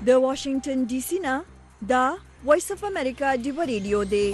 د واشنگټن ډي سي نه دا وایس اف امریکا دی ریډیو دی.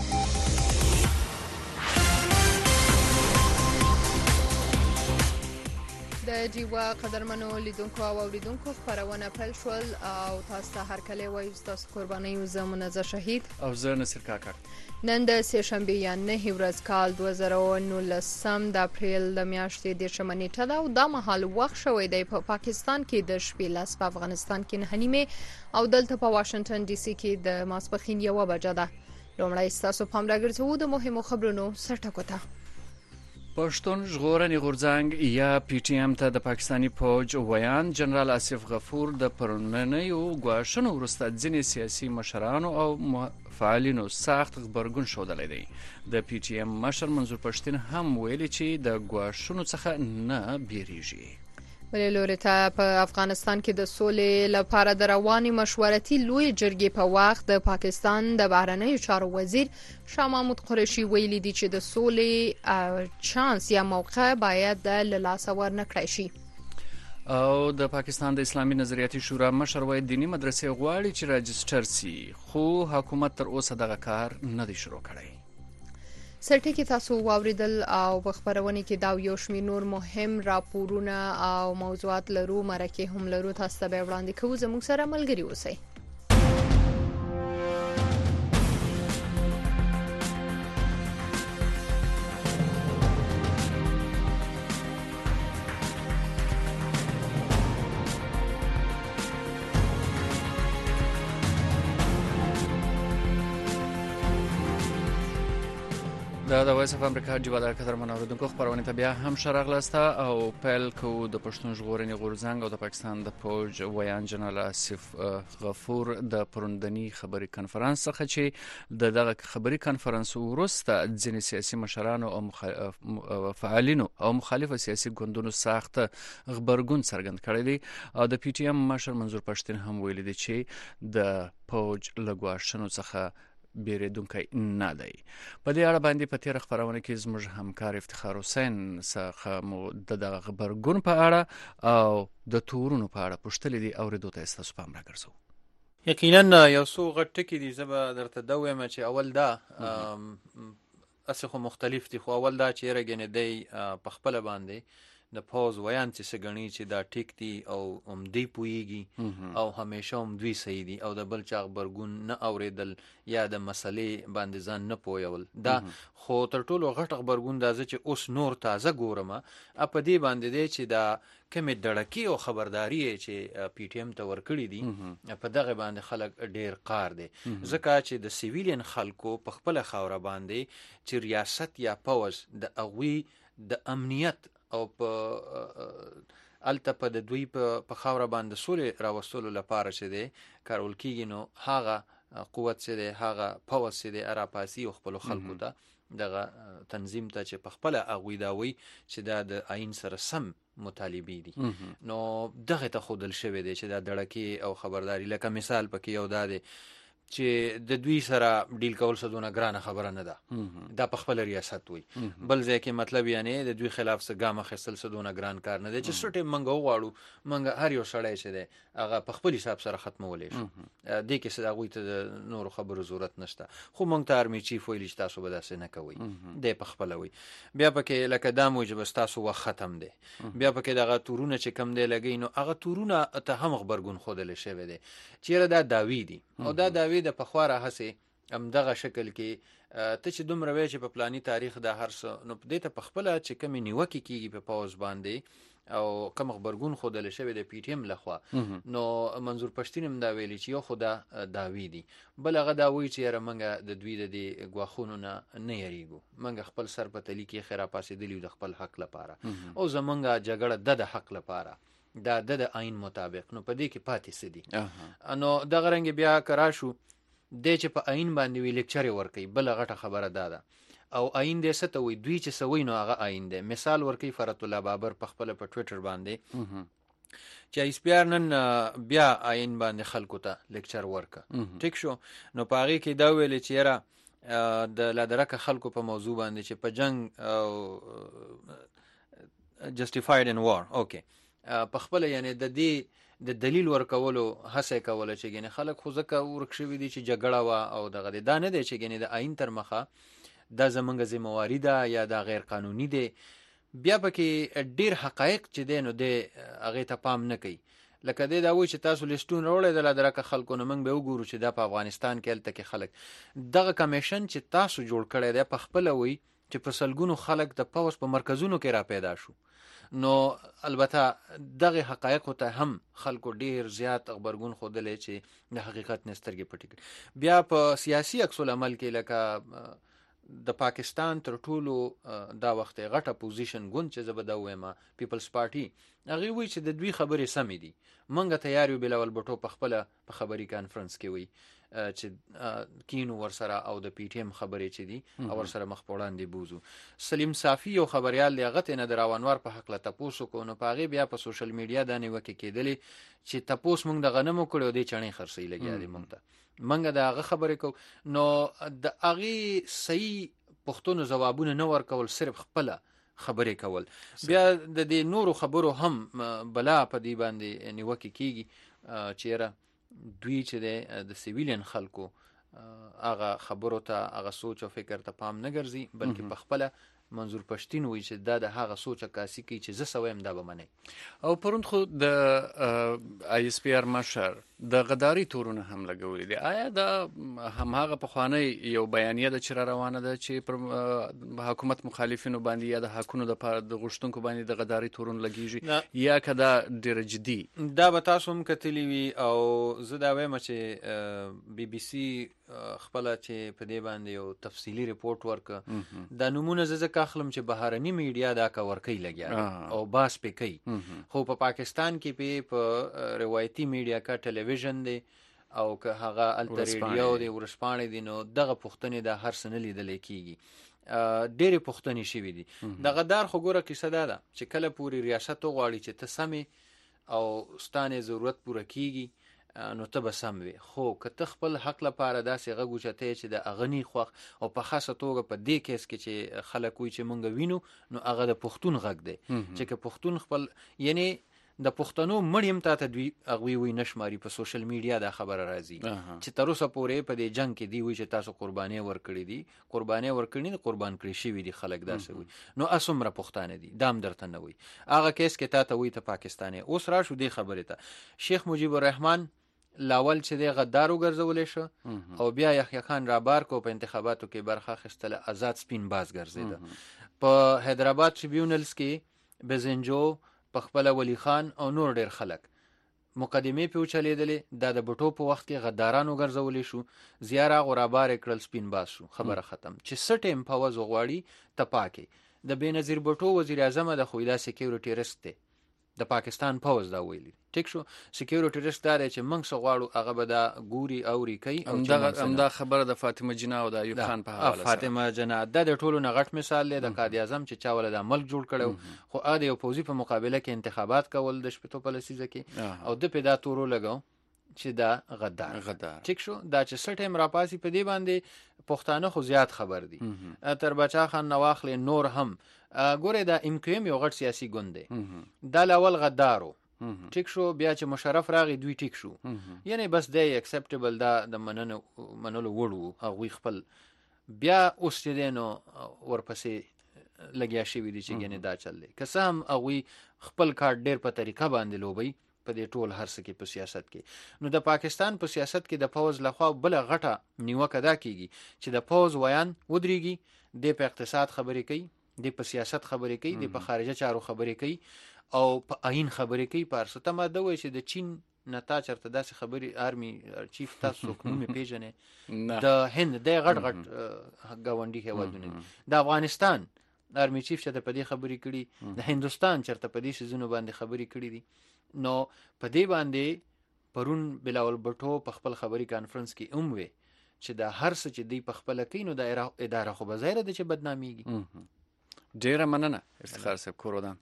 د ډیوا قدرمنو لیدونکو او اوریدونکو خبرونه پیل شول او تاسو ته هر کله وایو تاسو قرباني او زمونږ شهید او زه نصر کاکړ. نن د سهشنبه یا 9 ورځ کال 2019 د اپریل د میاشتې د شمنیټه دا او د مهال وخت شوې دی په پاکستان کې د شپې لاس، په افغانستان کې نه نیمه او دلته په واشنگټن ډي سي کې د ماسپخین 1 بجه ده. لومړی تاسو پام راګرځو د مهمو خبرونو سرټکو ته. پښتون ژغورنې غورځنګ یا پی ټی ایم ته د پاکستانی فوج ویان جنرال آصف غفور د پروننیو غواښونو وروسته ځینې سیاسي مشرانو او فعالینو سخت غبرګون ښودلی دی. د پی ټی ایم مشر منظور پښتین هم ویلي چې د غواښونو څخه نه بیریږي. بلې لوري ته په افغانستان کې د سولې لپاره د رواني مشورتي لوی جرګې په وخت د پاکستان د بهرنیو چارو وزیر شاه محمود قریشي ویلي دی چې د سولې چانس یا موقع باید له لاسه ورنکړای شي. او د پاکستان د اسلامي نظریاتي شورا مشر وایي دینی مدرسې غواړي چې راجستر سي، خو حکومت تر اوسه دغه کار نه دی شروع کړی. سرټکی تاسو واوریدل او په خبرونه کې دا یو شمېر نور مهم راپورونه او موضوعات لرو، مرکه هم لرو، تاسو ته به وړاندې کوو. زموږ سره ملګری اوسئ. د وایس اف امریکا ډیوا د قدرمن اوریدونکو خبرونه ته بیا هم شراغلسته او پیل کوو د پښتون ژغورنې غورځنګ او د پاکستان د فوج ویان جنرال آصف غفور د پروندنی خبري کنفرانس څخه چې دغه خبري کنفرانس وروسته ځینې سیاسي مشرانو او فعالینو او مخالف سیاسي ګوندونو سخت غبرګون څرګند کړی دی. او د پی ټی ایم مشر منظور پښتین هم ویلي دی چې د فوج لګواشنو څخه بیریدونکی نه دی. په دې اړه باندې په تیر خبرونه کې زموږ همکار افتخار حسین څخه مو دغه خبرګون په اړه او د تورونو په اړه پوښتلې دي او ردو ته تاسو پام راګرځو. یقینا یو څو غټ ټکي دي زبر درته دا وایم چې اول دا اسخه مختلف دي. خو اول دا چې رګنه دی په خپل باندې د پوز ویان چې سګنی چې دا ټیک دی او دی پویږي او همیشه دوی صحیح دي او د بل چا خبرګون نه اوریدل یا د مسلې باندې ځان نه پویول دا خو تر ټولو غټ خبرګون دا چې اوس نور تازه ګورم په دې باندې دی چې دا کمه دړکی او خبرداري چې پی ټی ایم ته ورکړی دي په دغه باندې خلک ډیر قار دي ځکه چې د سیویلین خلکو په خپل خوره باندې چې ریاست یا پوز د اغوی د امنیت او په الته په د دوی په خوره باندې سولې راوستلو لپاره چې دی کارول کیږي نو هغه قوت چې دی هغه پوز چې دی اراپاسي او خپل خلکو ته دغه تنظیم ته چې په خپل اغوی داوي چې دا د آئین سره سم مطالبي دي نو دغه ته خودل شوی دی چې دا دړکی او خبرداري لکه مثال پکې یو دا دی چې د دوی سره ډیل کول سدونه ګرانه خبره نه ده دا په خپل ریاست وي بل ځکه مطلب یعنی د دوی خلاف څه ګامه خسل سدونه ګران کار نه ده چې سټه منګو غواړو منګ هر یو سړی چې ده هغه په خپل حساب سره ختمولې شي د کې څه غوي ته نور خبرو ضرورت نشته خو مونږ ته ارمی چیف ویل چې تاسو به داسې نه کوي د په خپل وي بیا پکې لکه دا موجب تاسو وخت ختم دي بیا پکې دغه تورونه چې کم دی لګي نو هغه تورونه ته هم خبرګون خودل شوی دی چیرې دا داوی دي او دا داوی د پخواره هسه هم دغه شکل کې ته چې دومره وی چې په پلاني تاریخ د هر څه نو دې ته په خپل چې کمی نیوکه کیږي په پاوز باندې او کوم خبرګون خودل شوی د پی ټی ایم لخوا نو منظور پښتین هم دا ویلي چې یو خدا داوی دي بل هغه دا وی چې رمنګ د دوی د غواخونو نه یریګو منګ خپل سر په تلی کې خیره پاسې دلی د خپل حق لپاره او زمونږه جګړه د حق لپاره دا د آئین مطابق نو په دې کې پاتې سدي نو دغه رنګ بیا کرا شو د چې په آئین باندې وی لیکچر ورکي بل غټه خبره ده او آئین دې ست وي دوی چې سوي نو هغه آئین دی مثال ورکي فرت الله بابر په خپل په ټوئیټر باندې چې ایسپیار نن بیا آئین باندې خلکو ته لیکچر ورکا ټیک شو نو پاره کې دا ویل چې یاره د لادرکه خلکو په موضوع باندې چې په جنگ justified in war اوکې په خپل یعنی د دې د دلیل ورکولو هڅه کوله چې ګنې خلک خو ځکه ورک شوي دي چې جګړه وه او دغه دی دا نه دی چې ګنې د آئین تر مخه دا زمونږ ذمهواري ده یا دا غیر قانوني دی بیا پکې ډیر حقایق چې دی نو دی هغې ته پام نه کوي لکه دی دا وایي چې تاسو لیسټون راوړی دله درکه خلکو نه موږ به وګورو چې دا په افغانستان کې هلته کې خلک دغه کمیشن چې تاسو جوړ کړی دی په خپله وایي چې په سلګونو خلک د پوځ په مرکزونو کې را پیدا شو نو البته دغه حقایقو ته هم خلکو ډیر زیات خبرګون ښودلی چې د حقیقت نه سترګې پټې کړي بیا په سیاسي عکس العمل کې لکه د پاکستان تر ټولو دا وخت غټه پوزیشن ګوند چې زه به دا ووایم پیپلز پارټي هغې وایي چې د دوی خبرې سمې دي موږ تیار یو بلاول بټو په خپله په خبري کانفرنس کې وایي چې کینو ورسره او د پی ټی ایم خبرې چې دي او ورسره مخ په وړاندې بوزو سلیم صافي یو خبریال دی هغه ته نه د راونوار په هکله تپوس وکړو نو په هغې بیا په سوشل میډیا دا نیوکې کېدلې چې تپوس موږ د غنمو کړی او دې چڼې خرڅوي لګیا دی موږ ته موږ د هغه خبرې کوو نو د هغې صحیح پښتنو ځوابونه نه ورکول صرف خپله خبرې کول بیا د دې نورو خبرو هم بلا په دې باندې نیوکې کېږي چې یاره دوی چې دی د سیویلین خلکو هغه خبرو ته هغه سوچ او فکر ته پام نه ګرځي بلکې په خپله منظور پښتین وایي چې دا د هغه سوچ عکاسي کوي چې زه څه وایم دا به منئ او پروند خو د آی اس پی آر مشر د غداري تورونه هم لګولي دي آیا دا هماغه پخوانی یو بیانیه ده چې را روانه ده چې پر حکومت مخالفینو باندې یا د حقونو د غوښتونکو باندې د غداري تورونه لګیږي یا که دا ډېره جدي دا به تاسو هم کتلی وي او زه دا وایم چې بی بي سي خپله چې په دې باندې یو تفصیلي ریپورټ ورکه دا نمونه زه ځکه اخلم چې بهرني میډیا دا که ورکوي لګیا او باس پې کوي خو په پاکستان کې په روایتي میډیا کا ټلویزیون دی او که هغه هلته ریډیو دی ورځپاڼې دي نو دغه پوښتنې دا هر څه نه لیدلی کېږي ډېرې پوښتنې شوي دي د غدار خو ګوره کیسه دا ده چې کله پورې ریاست وغواړي چې ته سمې او ستانې ضرورت پوره کېږي نو ته به سم وي خو که ته خپل حق لپاره داسې غږ اوچتی چې د هغه نی خوښ او په خاصه توګه په دې کیس کې چې خلک وایي چې موږ وینو نو هغه د پښتون غږ دی چې که پښتون خپل یعنی د پښتنو مړ یم تا ته دوی هغوی وایي نه شماري په سوشل میډیا دا خبره راځي چې تر اوسه پورې په دې جنګ کې دوی وایي چې تاسو قربانۍ ورکړي دي قربانۍ ورکړي دي قربان کړي شوي دي خلک داسې وایي نو هسومره پښتانه دي دا هم درته نه وایي هغه کیس کې تا ته وایي ته پاکستانی اوس راشو دې خبرې ته شیخ مجیب الرحمن لاول چې دی غدار وګرځولی شو او بیا یحیی خان رابار کو په انتخاباتو کې برخه اخیستله آزاد سپین باز ګرځېده په حیدرآباد ټریبیونلز کې بزنجو په خپله ولی خان او نور ډیر خلک مقدمې پې وچلېدلې دا د بټو په وخت کې غداران وګرځولی شو زیا راغو رابار یې کړل سپین باز شو خبره ختم چې څه ټیم پوځ وغواړي ته پاکې د بېنظیر بټو وزیر اعظمه د خو دا سیکیورټي رسک دی د پاکستان پوځ دا ویلي ټیک شو سیکیورټي رسک دا دی چې موږ څه غواړو هغه به دا ګوري اوري کوي همدا خبره د فاطمه جناح او د ایوب خان په حواله سره فاطمه جناح دا د ټولو نه غټ مثال دی د قائد اعظم چې چا ولا د ملک جوړ کړو خو هغه د یو پوځي په مقابله کې انتخابات کول د شپږو په لسیزه کې او د پیدا تورو لګاو چې دا غدار ټیک شو دا چې څه ټایم راپاسي په دې باندې پښتانه خو زیات خبر دي تر بچا خان نواخلې نور هم ګوره دا امکیم یو غټ سیاسي ګوند دی دا لاول غدارو ټیک شو بیا چې مشرف راغی دوی ټیک شو یعنی بس دی اکسپټیبل دا د منلو وړ وو هغوی خپل بیا اوس چې دی نو ورپسې لګیا شوي دي چې ګنې دا چل دی که څه هم هغوی خپل کارت ډېر په طریقه باندې لوبوي په دې ټول هر څه کې په سیاست کې نو د پاکستان په سیاست کې د پوځ لخوا بله غټه نیوکه دا کېږي چې د پوځ ویان ودرېږي دی په اقتصاد خبرې کوي دی په سیاست خبرې کوي دی په خارجه چارو خبرې کوي او په آئین خبرې کوي په هر څه ته ما ده وایي چې د چین نه تا چېرته داسې خبرې آرمي چیف تاسو څوک نوم یې پېژنې د هند دی غټ غټ ګاونډي هېوادونه دي د افغانستان آرمي چیف چېرته په دې خبرې کړي د هندوستان چېرته په دې سیزونو باندې خبرې کړي دي نو په دې باندې پرون بلاول بټو په خپل خبري کانفرنس کې هم وی چې دا هر څه چې دی په خپل کوي نو د اداره خو به ظاهره ده چې بدنامېږي ډېره مننه افتخار صاحب کورودان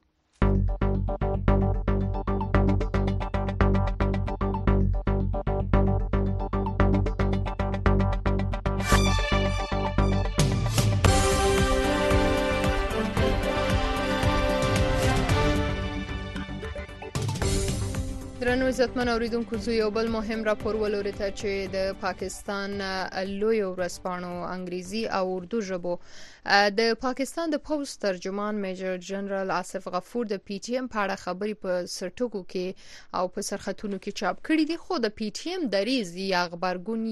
درنو عزتمن اوریدونکو زه یو بل مهم راپور ولوري ته چې د پاکستان لوی ورځپاڼو انګریزي او اردو ژبو د پاکستان د پوز ترجمان میجر جنرال آصف غفور د پی ټی ایم په اړه خبري په سرټکو کې او په سرخطونو کې چاپ کړي دي، خو د پی ټی ایم دریز یا خبرګون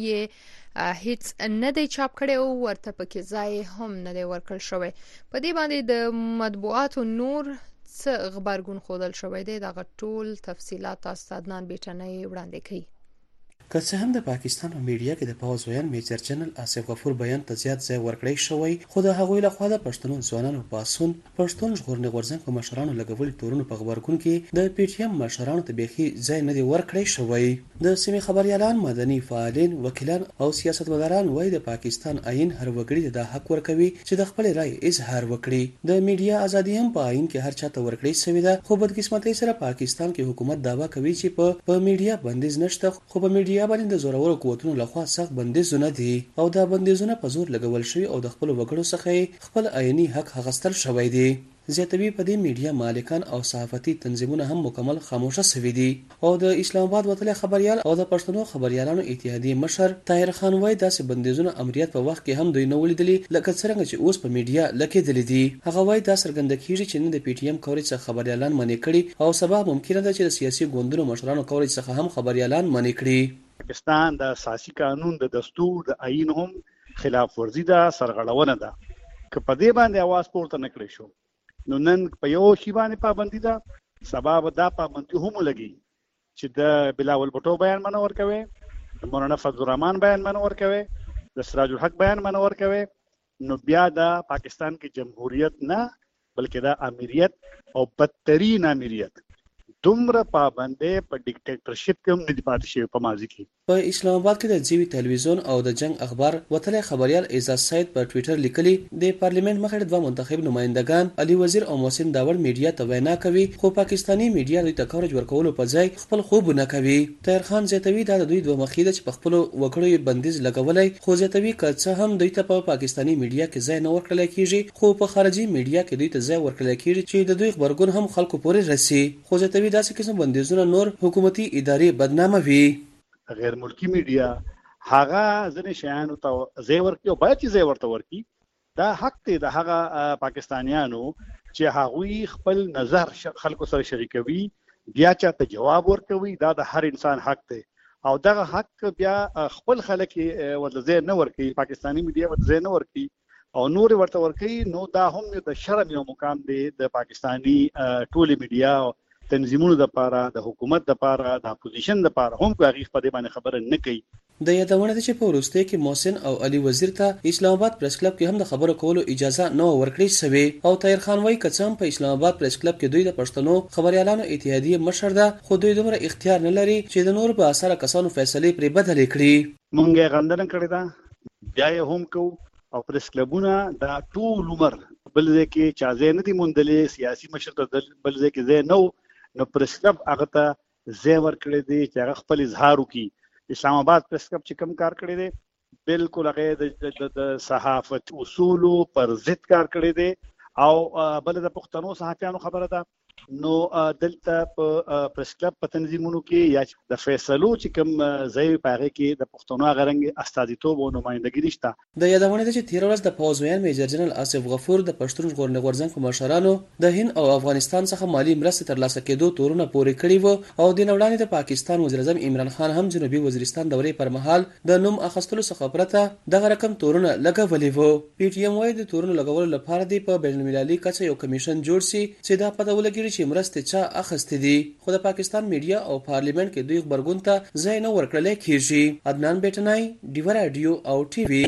یې هیڅ نه دی چاپ کړي او ورته پکې ځای هم نه دی ورکړل شوی. په دې باندې د مطبوعاتو نور څه خبرګون خودل شوی دی، دغه ټول تفصيلات استادنان بیٹنۍ وړاندې کوي. که څه هم د پاکستان په میډیا کې د پوز ویان میجر جنرال آصف غفور بیان ته زیات ځای ورکړی شوی، خو د هغوی لخوا د پښتنو ځوانانو پاسون پښتون ژغورنې غورځنګ په مشرانو لګولي تورونو په خبرګون کې د پی ټی ایم مشرانو ته بیخي ځای نه دی ورکړی شوی. د سیمې خبريالان، مدني فعالین، وکیلان او سیاستمداران وایي د پاکستان آئین هر وګړي د حق ورکوي چې د خپل رائے اظهار وکړي. د میډیا ازادي هم په آئین کې هر چاته ورکړی شوی ده، خو بدقسمتۍ سره پاکستان کې حکومت دعوا کوي چې په میډیا بندیز نشته، خو په میډیا باندې د زورورو قوتونو لخوا سخت بندیزونه دي او دا بندیزونه په زور لګول شوی او د خپل وګړو څخه خپل آئینی حق اخیستل شوی دی. زیاتوي په دې میډیا مالکان او صحافتي تنظیمونه هم مکمل خاموشه شوي دي او د اسلام آباد وتلی خبريال او د پښتنو خبريالانو اتحادیې مشر طاهر خان وایي داسې بندیزونه امریت په وخت کې هم دوی نه ولیدلي لکه څنګه چې اوس په میډیا لګېدلي دي. هغه وایي دا څرګنده کیږي چې نه د پی ټی ایم کورج څخه خبريالان منې کړي او سبا ممکنه ده چې د سیاسي ګوندونو مشرانو کورج څخه هم خبريالان منې کړي. پاکستان د اساسي قانون، د دستور، د آئین هم خلاف ورزي ده، سرغړونه ده. که په دې باندې आवाज پورته نکړي شو نو نن په یو شی باندې پابندي ده، سبا به دا پابندي هم لګي چې د بلاول بټو بیان منور کوي، د مولانا فضل الرحمن بیان منور کوي، د سراج الحق بیان منور کوي، نو بیا د پاکستان کې جمهوریت نه بلکې د امریت او بدترین امریت دومره پابندې په ډیکټیټرشپ کې هم نه دی پاتې شوی. په ماضي کې په اسلام آباد کې د جیوی ټلویزیون او د جنگ اخبار وتلی خبريال اعزاز سید په ټوئیټر لیکلي د پارلیمنت مخې دوه منتخب نمائندگان علي وزیر او محسن داور میډیا ته وینا کوي، خو پاکستانی میډیا دوی ته کورج ورکولو په ځای خپل خوبونه کوي. طاهر خان زیاتوي دا د دوی دوه مخې ده چې په خپل وکړو بندیز لګولای، خو زیاتوي که څه هم دوی ته په پاکستانی میډیا کې ځای نه ورکړل کیږي، خو په خارجي میډیا کې دوی ته ځای ورکړل کیږي چې د دوی خبرګون هم خلکو پورې رسي. خو زیاتوي داسې قسم بندیزونه نور حکومتي ادارې بدنامه وي. غیر ملکی میډیا هغه ځنې شیانو ته ځای ورکړي او باید چې ځای ورته ورکړي. دا حق دی د هغه پاکستانیانو چې هغوی خپل نظر خلکو سره شریکوي، بیا چاته جواب ورکوي. دا د هر انسان حق دی او دغه حق بیا خپل خلک ورته ځای نه ورکړي، پاکستاني میډیا ورته ځای نه ورکړي او نور ورته ورکړي، نو دا هم د شرم یو مقام دی د پاکستاني ټولې میډیا تنظیمونو د لپاره، د حکومت د لپاره، د اپوزیشن د لپاره هم هغه په دې باندې خبره نه کوي. د یادونه ده چې په وروستۍ کې محسن او علي وزیر ته اسلام آباد پریس کلب کې هم د خبرو کولو اجازه نه ورکړې شوې او طاهر خان وایي که څه هم په اسلام آباد پریس کلب کې دوی د پښتنو خبريالانو اتحادیې مشر ده، خو دوی دومره اختیار نه لري چې د نور په اثر کسانو فیصلې پرې بدلې کړي. مونږه غندنه کړې ده، بیا یې هم کو او پریس کلبونه دا ټول عمر بل ځای کې چا ځای نه دی موندلې، سیاسي مشر ته بل ځای کې ځای نه، نو پریس کلب هغه ته ځای ورکړی دی چې هغه خپل اظهار وکړي. اسلام آباد پریس کلب چې کوم کار کړی دی بالکل هغه د صحافت اصولو پر ضد کار کړی دی او بل د پښتنو صحافیانو خبره ده. نو دلته په پریس کلب په تنظیمونو کې یا د فیصلو چې کوم ځای په هغه کې د پښتنو غرنګ استازیتوب او نمائندګي نشته. د یادونه ده چې تیر ورځ د پوز ویان میجر جنرال آصف غفور د پښتون ژغورنې غورځنګ په مشرانو د هند او افغانستان څخه مالی مرستې ترلاسه کېدو تورونه پورې کړي وو او د نوړانې د پاکستان وزیر اعظم عمران خان هم جنوبي وزیرستان دورې پر مهال د نوم اخیستلو څخه پرته دغه رقم تورونه لګولي وو. پی ټی ایم وايي د تورونو لګولو لپاره دی په بین المللي کچه یو کمیشن جوړ شي چې دا پته ولګي چې مرستې چا اخیستې دي، خو د پاکستان میډیا او پارلیمنت کې دوی خبرګون ته ځای نه ورکړل کیږي. عدنان بیٹنۍ، ډیو رادیو او ټي وي.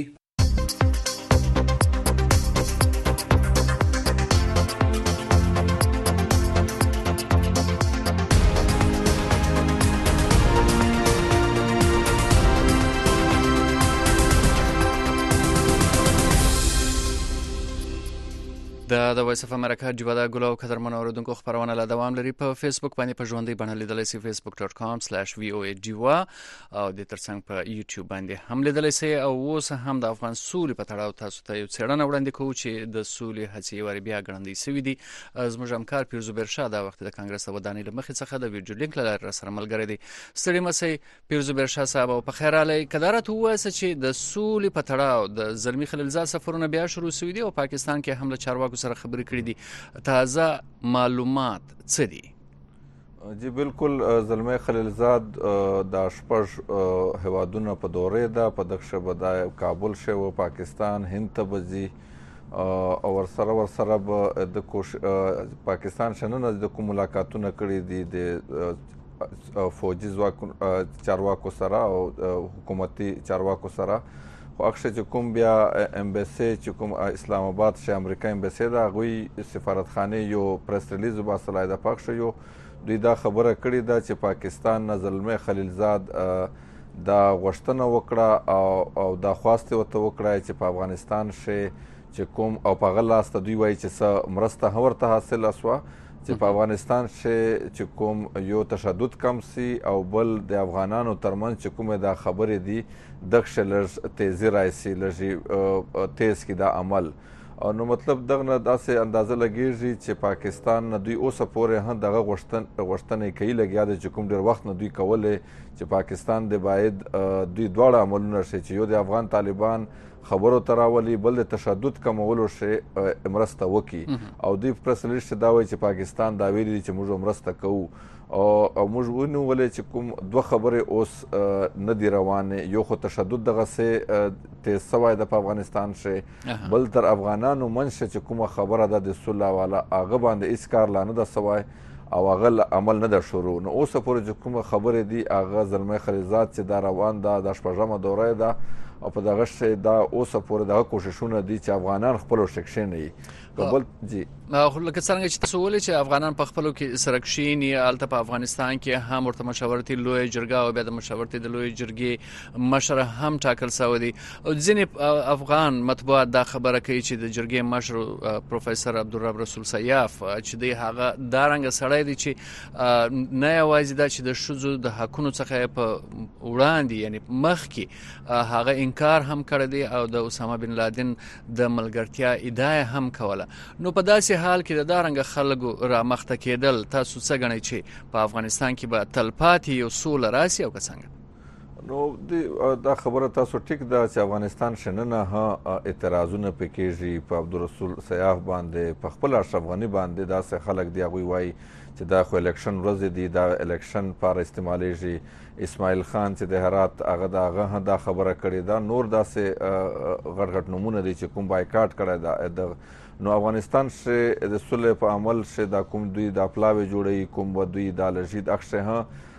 د د وایس اف امریکا جوړه ګلو قدرمن اوردونکو خبرونه لا دوام لري په فیسبوک باندې په ژوندۍ بڼه لیدلای شئ facebook.com/voa جوا او د ترڅنګ په یوټیوب باندې هم لیدلای شئ او اوس هم د افغان سولې په تړاو تاسو ته یو څېړنه وړاندې کوو چې د سولې هڅې ور بیا ګړندې شوې دي. زموږ همکار پیرزو برشا د وخت د کانګرس د ودانۍ له مخې څخه د ویډیو لینک لاره سره ملګری دی. ستړي مسئ پیرزو برشا صاحب او په خیر علي کدارت وایي چې د سولې په تړاو د زلمی خلیلزاد سفرونه بیا شروع شوي دي او پاکستان کې هم له چارواکو سره خبرې کړې دي. تازه معلومات څه دي؟ جی بالکل زلمی خلیلزاد د شپږ هوادونو په دورې ده په دغه شبه د کابل شو پاکستان هند ته بځي او ورسره به د پاکستان شننه د کوم ملاقاتونه کړي دي د فوجي چارواکو سره او حکومتي چارواکو سره. خو اکثر چې کوم بیا امبسی چې کوم اسلام آباد شه امریکا امبسی دا غوي سفارتخانه یو پریس ریلیز وباسلای د پاک شو دوی دا خبره کړې ده چې پاکستان نه زلمی خلیلزاد دا غوښتنه وکړه او دا خواسته وکړه چې په افغانستان شه چې کوم او په غلاست دوی وایي چې څه مرسته ورته حاصل اسوه چې په افغانستان چې کوم یو تشدد کم سي او بل د افغانانو ترمنځ چې کومه دا خبرې دي دغه لږ تیزی راشي لږ تیز کی دا عمل نو مطلب دغه نه داسې اندازه لګیږي چې پاکستان نه دوی اوسه پورې هم دغه غوښتنې کوي لګیا دي چې کوم ډېر وخت نه دوی کولې چې پاکستان د باید دوی دواړه عملونه شي چې یو د افغان طالبان خبرو تراولي بل د تشدد کمولو شي مرسته وکي او دوی پریس ریلیز دا وایي چې پاکستان دا ویلي چې موږ مرسته کوو او موږ ونیولې چې کوم دوه خبرې اوس نه دي روانې یو خو تشدد دغسې تیز سوی ده په افغانستان شي بل تر افغانانو منځ چې کومه خبره ده د صلح والا هغه باندې هېڅ کار لا نه ده سوی او هغه عمل نه ده شروع. نو اوسه پورې چې کومه خبرې دي هغه زلمی خلیلزاد چې دا روان ده د شپږمه دوره ده او په دغه شی دا اوسه پورې دغه کوششونه دي چې افغانان خپلو ښه کښېنوي. جی لکه څنګه چې تاسو وویل چې افغانان په خپلو کې سره کښېني هلته په افغانستان کې هم ورته مشاورتي لویه جرګه او بیا د مشاورتي د لویې جرګې مشر هم ټاکل سوی دی. ځینې افغان مطبوعات دا خبره کوي چې د جرګې مشر پروفیسر عبدالرب رسول سیاف چې دی هغه دا رنګه سړی دی چې نه یوازې دا چې د ښځو د حقونو څخه په وړاندې یعنی مخکې هغه انکار هم کړی دی او د اسامه بن لادن د ملګرتیا ادعا هم کوله. نو په داسې حال کې د دارنګ خلکو را مخته کېدل تاسو څه غنئ چې په افغانستان کې به تلپاتې یو سوله راسي او که څنګه؟ نو دا خبره تاسو ټیک ده چې افغانستان شننه اعتراضونه پکې کېږي په عبدالرسول سیاف باندې په خپل اشرف غني باندې داسې خلک دی هغوی وایي چې دا خو الیکشن ورځې دي دا الیکشن لپاره استعمالیږي. اسماعیل خان چې د هرات هغه دا خبره کړې ده نور داسې غټ غټ نومونه دي چې کوم بایکاټ کړی ده. نو افغانستان شه د صلح په عمل شه دا کوم دوی دا پلاوی جوړي کوم دوی دا لژید اخشه ها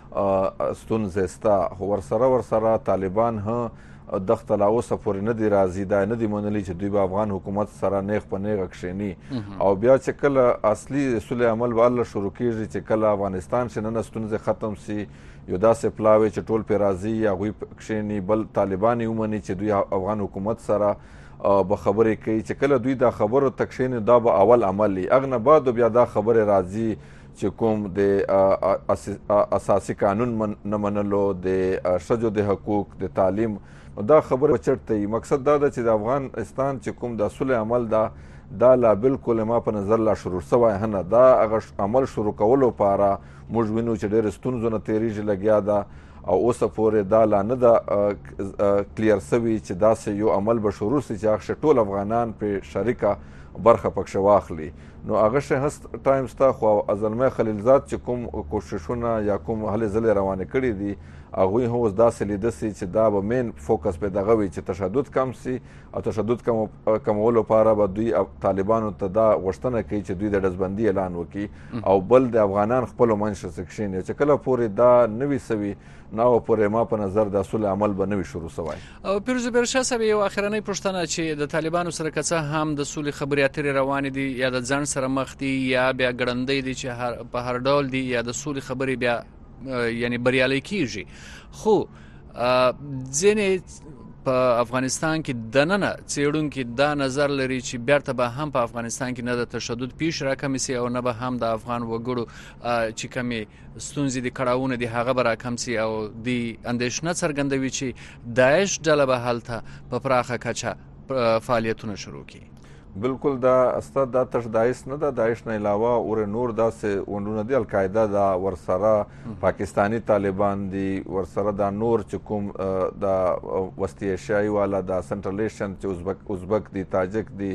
ستونزه ستا ورسره طالبان ها دغه لا اوسه پورې نه دی راضي دا نه دی منلي چې دوی به افغان حکومت سره نیغ په نیغ کښېني او بیا چې کله اصلي صلح عمل به الله شروع کېږي چې کله افغانستان شننه ستونزې ختم سي یو داسې پلاوی چې ټول پرې راضي هغوی کښېني بل طالبان یې ومني چې دوی افغان حکومت سره به خبرې کوي چې کله دوی دا خبرو ته کښېني دا به اول عمل وي هغه نه بعد بیا دا خبرې راځي چې کوم د اساسي قانون نه منلو د ښځو د حقوق د تعلیم دا خبره چټ دی. مقصد دا ده چې د افغانستان چې کوم د صلح عمل دا لا بالکل ما په نظر لا شروع سوی نه دا هغه عمل شروع کولو لپاره موږ وینو چې ډېرې ستونزو نه تېرېږي لګیا ده او اوسه پورې دا لا نه ده کلیر سوي چې داسې یو عمل به شروع سي چې هغه ټول افغانان په شریکه برخه پکښې واخلي. نو هغه شی هست ټایم ستا خو زلمی خلیلزاد چې کوم کوششونه یا کوم هلې ځلې روانې کړي دي هغوی هم اوس داسې لیده سي چې دا به مین فوکس پې دغه وي چې تشدد کم سي او تشدد کمولو لپاره به دوی طالبانو ته دا غوښتنه کوي چې دوی د ډزبندي اعلان وکړي او بل د افغانان خپلو منځ ښه کښېني چې کله پورې دا نه وي سوي نو پورې ما په نظر د صلح عمل به نه وي شروع سوی. او پیروز برشا صاحب یو اخرنۍ پوښتنه چې د طالبانو سره که څه هم د صلح خبرې اترې روانې دي یا د ځنډ سره مخ دي یا بیا ګړندۍ دي چې په هر ډول دي یا د صلح خبرې بیا یعنی بریالۍ کیږي خو ځینې په افغانستان کې دننه څېړونکي دا نظر لري چې بیرته به هم په افغانستان کې نه د تشدد پیش راکم سي او نه به هم د افغان وګړو چې کمی ستونزې د کړهونه دي هغه به راکم سي او د اندېښنه څرګندوي چې داعش ډله به هلته په پراخه کچه فعالیتونه شروع کړي. بالکل دا استاد دا تش داعش نه ده، داعش نه علاوه اور نور داسې وندونه دي، القاعده دا ورسره پاکستانی طالبان دي، ورسره دا نور چې کوم دا وسطی ایشیایي والا دا سنټرل ایشین چې ازبک دي، تاجک دي،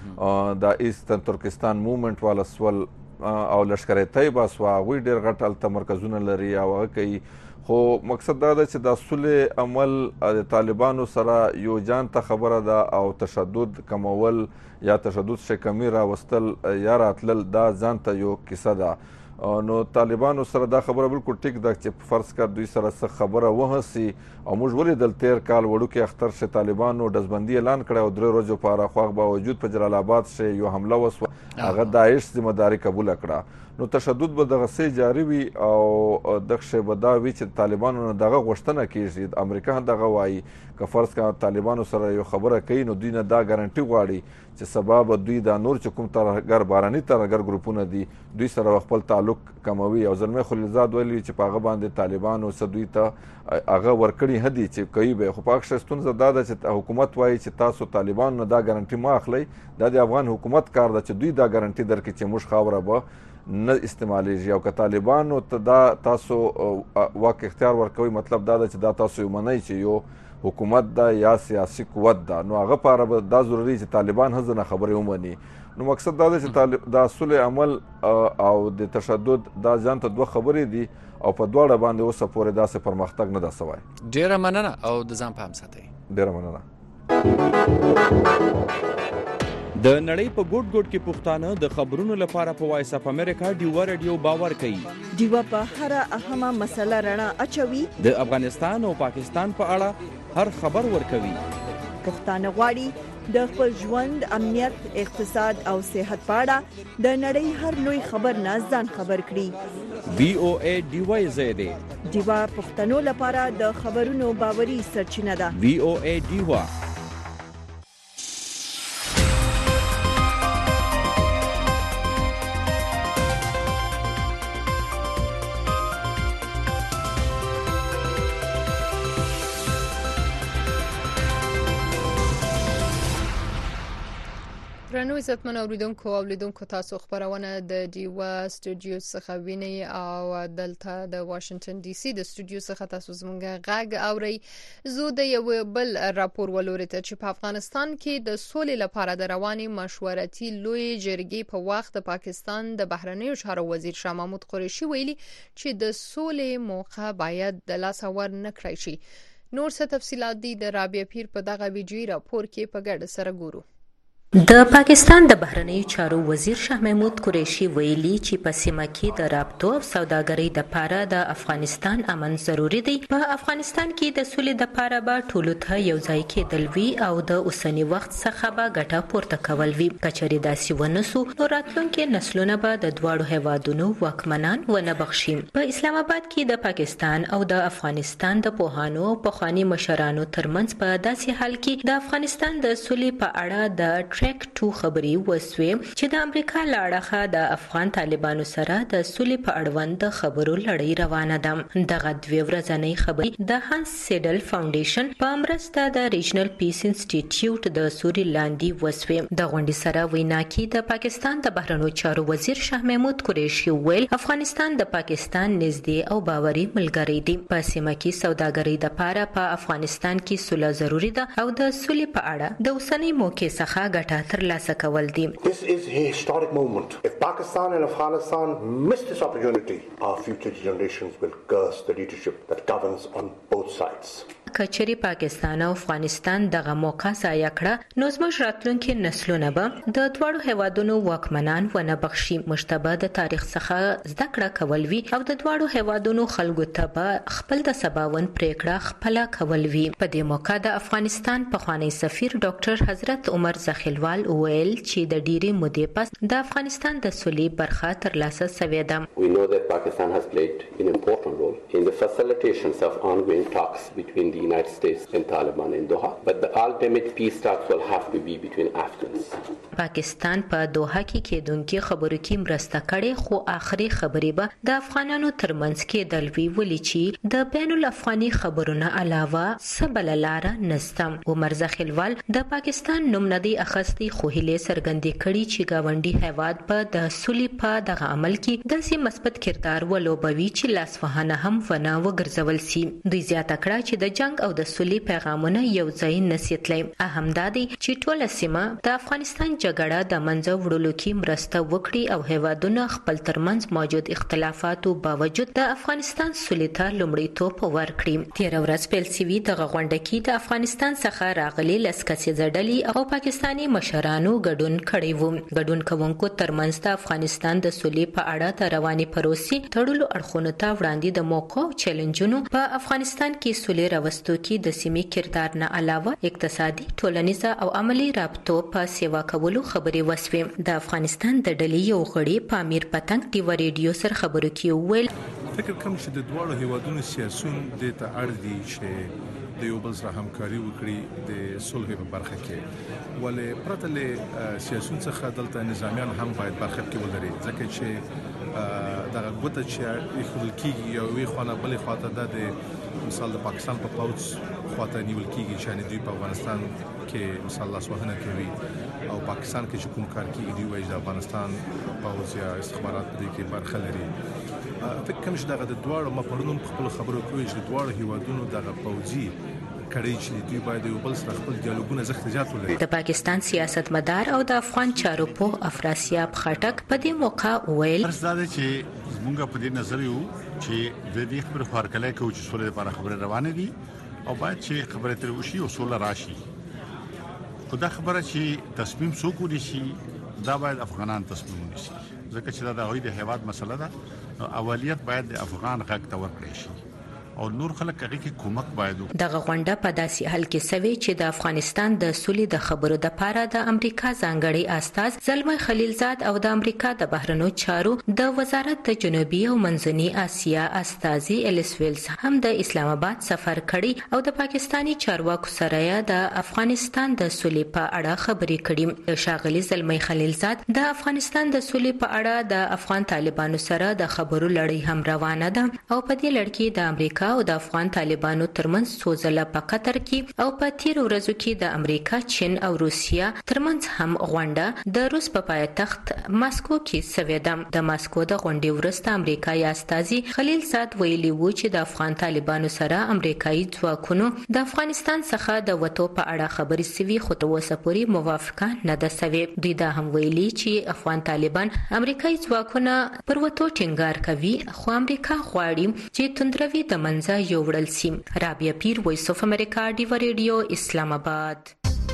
دا ایسترن ترکستان موومنټ والا سول او لشکر طیبه سوا، هغوی ډېر غټ هلته مرکزونه لري او هغه کوي. خو مقصد دا ده چې دا صلح عمل د طالبانو سره یو جان ته خبره ده او تشدد کمول یا تشدد شکمي راوستل یا راتلل دا ځان ته یو کیسه ده. نو طالبانو سره دا خبره بالکل ټیک ده چې فرض کړه دوی سره څه خبره وهسي او موږ ولیدل تیر کال وړوکی اختر شه طالبانو ډزبندي اعلان کړی او 3 ورځو په راخواغ باوجود په جلال آباد شه یو حمله وسوه، هغه داعش ذمہ داری قبول کړه. نو تشدد به دغه سي جاری وي او دغه شی به دا وي چې طالبانو نه دغه غوښتنه کیږي. امریکا هم دغه وایي که فرض کړه طالبانو سره یو خبره کوي نو دوی نه دا ګارانټي غواړي چې سبا به دوی دا نور چې کوم ترهګر باراني ترهګر ګروپونه دي دوی سره خپل تعلق کموي. او زلمه خلیلزاد ویلي چې په هغه باندې طالبانو څه دوی ته هغه ورکړي هدي چې کوي به. خو په اکثر ستونزه دا ده چې حکومت وایي چې تاسو طالبان نه دا ګارانټي ما اخلي، دا د افغان حکومت کار ده چې دوی دا ګارانټي درکړي چې موږ خاوره به نه استعمالیږي. او که طالبانو ته دا تاسو واک اختیار ورکوي مطلب دا ده چې دا تاسو یو منئ چې یو حکومت ده یا سیاسي قوت ده، نو هغه پاره به دا ضروري چې طالبان هزنه خبرې ومني. نو مقصد دا ده چې دا صلح عمل او د تشدد دا ځان ته دوه خبرې دي او په دواړه باندې اوسه پورې داسې پرمختګ نه ده سوی. ډیره مننه او د ځان پام ساتئ. ډیره مننه. د نړۍ په ګوټ ګوټ کې پښتانه د خبرونو لپاره په وایس اف امریکا ډیوا رادیو باور کوي. ډیوا په هر اهمه مسله رڼا اچوي، د افغانستان او پاکستان په اړه هر خبر ورکوي. پښتانه غواړي د خپل ژوند، امنیت، اقتصاد او صحت په اړه د نړۍ هر لوی خبر نه ځان خبر کړي. VOA ډیوا زیاده ډیوا پښتنو لپاره د خبرونو باوري سرچینه ده. VOA ډیوا. درنو عزتمن اوریدونکو او لیدونکو، تاسو خبرونه د ډیوا سټوډیو څخه وینئ او دلته د واشنگټن ډي سي د سټوډیو څخه تاسو زموږ غږ اورئ. زه د یو بل راپور ولوري ته چې په افغانستان کې د سولې لپاره د رواني مشورتي لوی جرګې په وخت د پاکستان د بهرنیو چارو وزیر شاه محمود قریشي ویلي چې د سولې موخه باید د لاس ور نه کړی شي. نور څه تفصيلات دي د رابعه پیر په دغه ویډیو راپور کې په ګډه سره ګورو. د پاکستان د بهرنیو چارو وزیر شاه محمود قریشي ویلي چې په سیمه کې د رابطو او سوداګرۍ د لپاره د افغانستان امن ضروری دی. په افغانستان کې د سولې د لپاره به ټولو ته یو ځای کېدل وي او د اوسنی وخت څخه به ګټه پورته کول وي. کچري داسې ونسو نو راتلونکي نسلونه به د دواړو هیوادونو واکمنان ونه بخښي. په اسلام آباد کې د پاکستان او د افغانستان د پوهانو او پخوانی مشرانو ترمنځ په داسې حال کې د افغانستان د سولې په اړه د ټریک 2 خبري وسوي چې د امریکا لاړه د افغان طالبانو سره د سولې په اړوند د خبرو لړۍ روانه ده. دغه دوه ورځنۍ خبري د هانس سیډل فاونډیشن په مرسته د ریجنل پیس انسټیټیوټ د سوري لاندې وسوي. د غونډې سره وینا کې د پاکستان د بهرنیو چارو وزیر شاه محمود قریشي ویل افغانستان د پاکستان نږدې او باوري ملګری دی. په سیمه کې سوداګرۍ د لپاره په افغانستان کې صلح ضروری ده او د سولې په اړه د اوسنۍ موقع څخه ګټه ترلاسه کول دي. This is a historic moment. If Pakistan and Afghanistan miss this opportunity, our future generations will curse the leadership that governs on both sides. کچری پاکستان او افغانستان دغه موقع ضایع کړه نو زموږ راتلونکي نسلونه به د دواړو هیوادونو واکمنان ونه بخشي. مشتبه د تاریخ څخه زده کړه کول وی او د دواړو هیوادونو خلکو ته به خپل د سباون پریکړه خپل کول وی. په دې موقع د افغانستان پخوانی سفیر ډاکټر حضرت عمر زخیل ډګروال وویل چې د ډېرې مودې پس د افغانستان د سولې برخه ترلاسه شوې ده. We know that Pakistan has played an important role in the facilitations of ongoing talks between the United States and Taliban in Doha, but the ultimate peace talks will have to be between Afghans. پاکستان په دوحه کې کېدونکي خبرو کې مرسته کړې، خو آخري خبرې به د افغانانو ترمنځ کېدل وي، ولې چې د بین الافغاني خبرونو علاوه څه بله لاره نشته. عمر زخیلوال د پاکستان نوم نه دی اخیستی، خو هیلې څرګندې کړي چې ګاونډي هیواد به د سولې په دغه عمل کې داسې مثبت کردار ولوبوي چې لاسوهنه هم ونه وګرځول سي. دوی زیاته کړه چې د جنگ او د سولې پیغامونه یو ځای نشي تللی. اهم دا دی چې ټوله سیمه د افغانستان جګړه د منځه وړلو کې مرسته وکړي او هیوادونه خپل ترمنځ موجود اختلافاتو باوجود د افغانستان سولې ته لومړیتوب ورکړي. تېره ورځ پیل شوي دغه غونډه کې د افغانستان څخه راغلي 10 کسیزه ډلې او پاکستاني مشرانو ګډون کړی و. ګډون کوونکو ترمنځ د افغانستان د سولې په اړه د رواني پروسې تړلو اړخونو ته وړاندې د موقعو چیلنجونو په افغانستان کې سولې راوستو کې د سیمې کردار نه علاوه اقتصادي، ټولنیزه او عملی رابطو په سیوا کولو خبرې وسوې. د افغانستان د ډلې یو غړي په امیر پتنګ ډیو ریډیو سره خبرو کې وویل فکر کوم چې د دواړو هیوادونو سیاسيون د ته اړ دي چې د یو بل سره همکاري وکړي د صلح په برخه کې، ولې پرته له سیاسيون څخه دلته نظامیان هم باید برخه کې ولري، ځکه چې دا غوته چې خپل کېږي یو وی خانه بلې خواته د مثال د پاکستان په پاوڅ خواته نیول کېږي چې دوی په افغانستان کې مثال لاسوهنه کوي او پاکستان کې چې کوم کار کوي دوی وایي د افغانستان پاوڅ یا استخبارات دې کې برخه لري. فکر کوم چې دا د دواړو مپرونو خپل خبرو کوي چې د دواړو هیوادونو دغه پوځي کړي چې دوی باید یو بل سره خپل ډیالوګونه زغت زیات ولري. د پاکستان سیاستمدار او د افغان چارو په افراسیاب خټک په دې موقع ویل ارزاده چې زمونږ په دې نظر یو چې د دې خبرو خارکله کوي چې سولې لپاره خبره روانه دي او باید چې خبره تر وشي او سوله راشي. خدا خبره چې تصمیم څوک ونیسي دا باید افغانان تصمیم ونیسي، ځکه چې دا د هغوی د هیواد مسله ده. اولیت باید د افغان غږ ته ورکړی شي او نور خلک هغه کې کومک باید. دغه غونډه په داسې حال کې سوي چې د افغانستان د سولې د خبرو د پاره د امریکا ځانګړي استاذ زلمي خلیلزاد او د امریکا د بهرنیو چارو د وزارت د جنوبي او منځني اسیا استاذي الیس ویلز هم د اسلام آباد سفر کړي او د پاکستانی چارواکو سره د افغانستان د سولې په اړه خبرې کړي. شاغلي زلمي خلیلزاد د افغانستان د سولې په اړه د افغان طالبانو سره د خبرو لړۍ هم روانه ده او په دې لړ کې د امریکا او د افغان طالبانو ترمنځ سوزله په قطر کې او په تیر ورځو کې د امریکا، چین او روسیا ترمنځ هم غونډه د روس په پایتخت ماسکو کې شوې ده. د ماسکو د غونډې وروسته امریکایي استاذي خلیلزاد ویلي و چې د افغان طالبانو سره امریکایي ځواکونو د افغانستان څخه د وټو په اړه خبرې سوي، خو تر اوسه پورې موافقه نه ده سوې. دوی دا هم ویلي چې افغان طالبان امریکایي ځواکونه پر وټو ټینګار کوي، خو امریکا غواړي چې توندروي د منځه یوړل سي. رابعه پیر، وایس اف امریکا، ډیو ریډیو، اسلام آباد.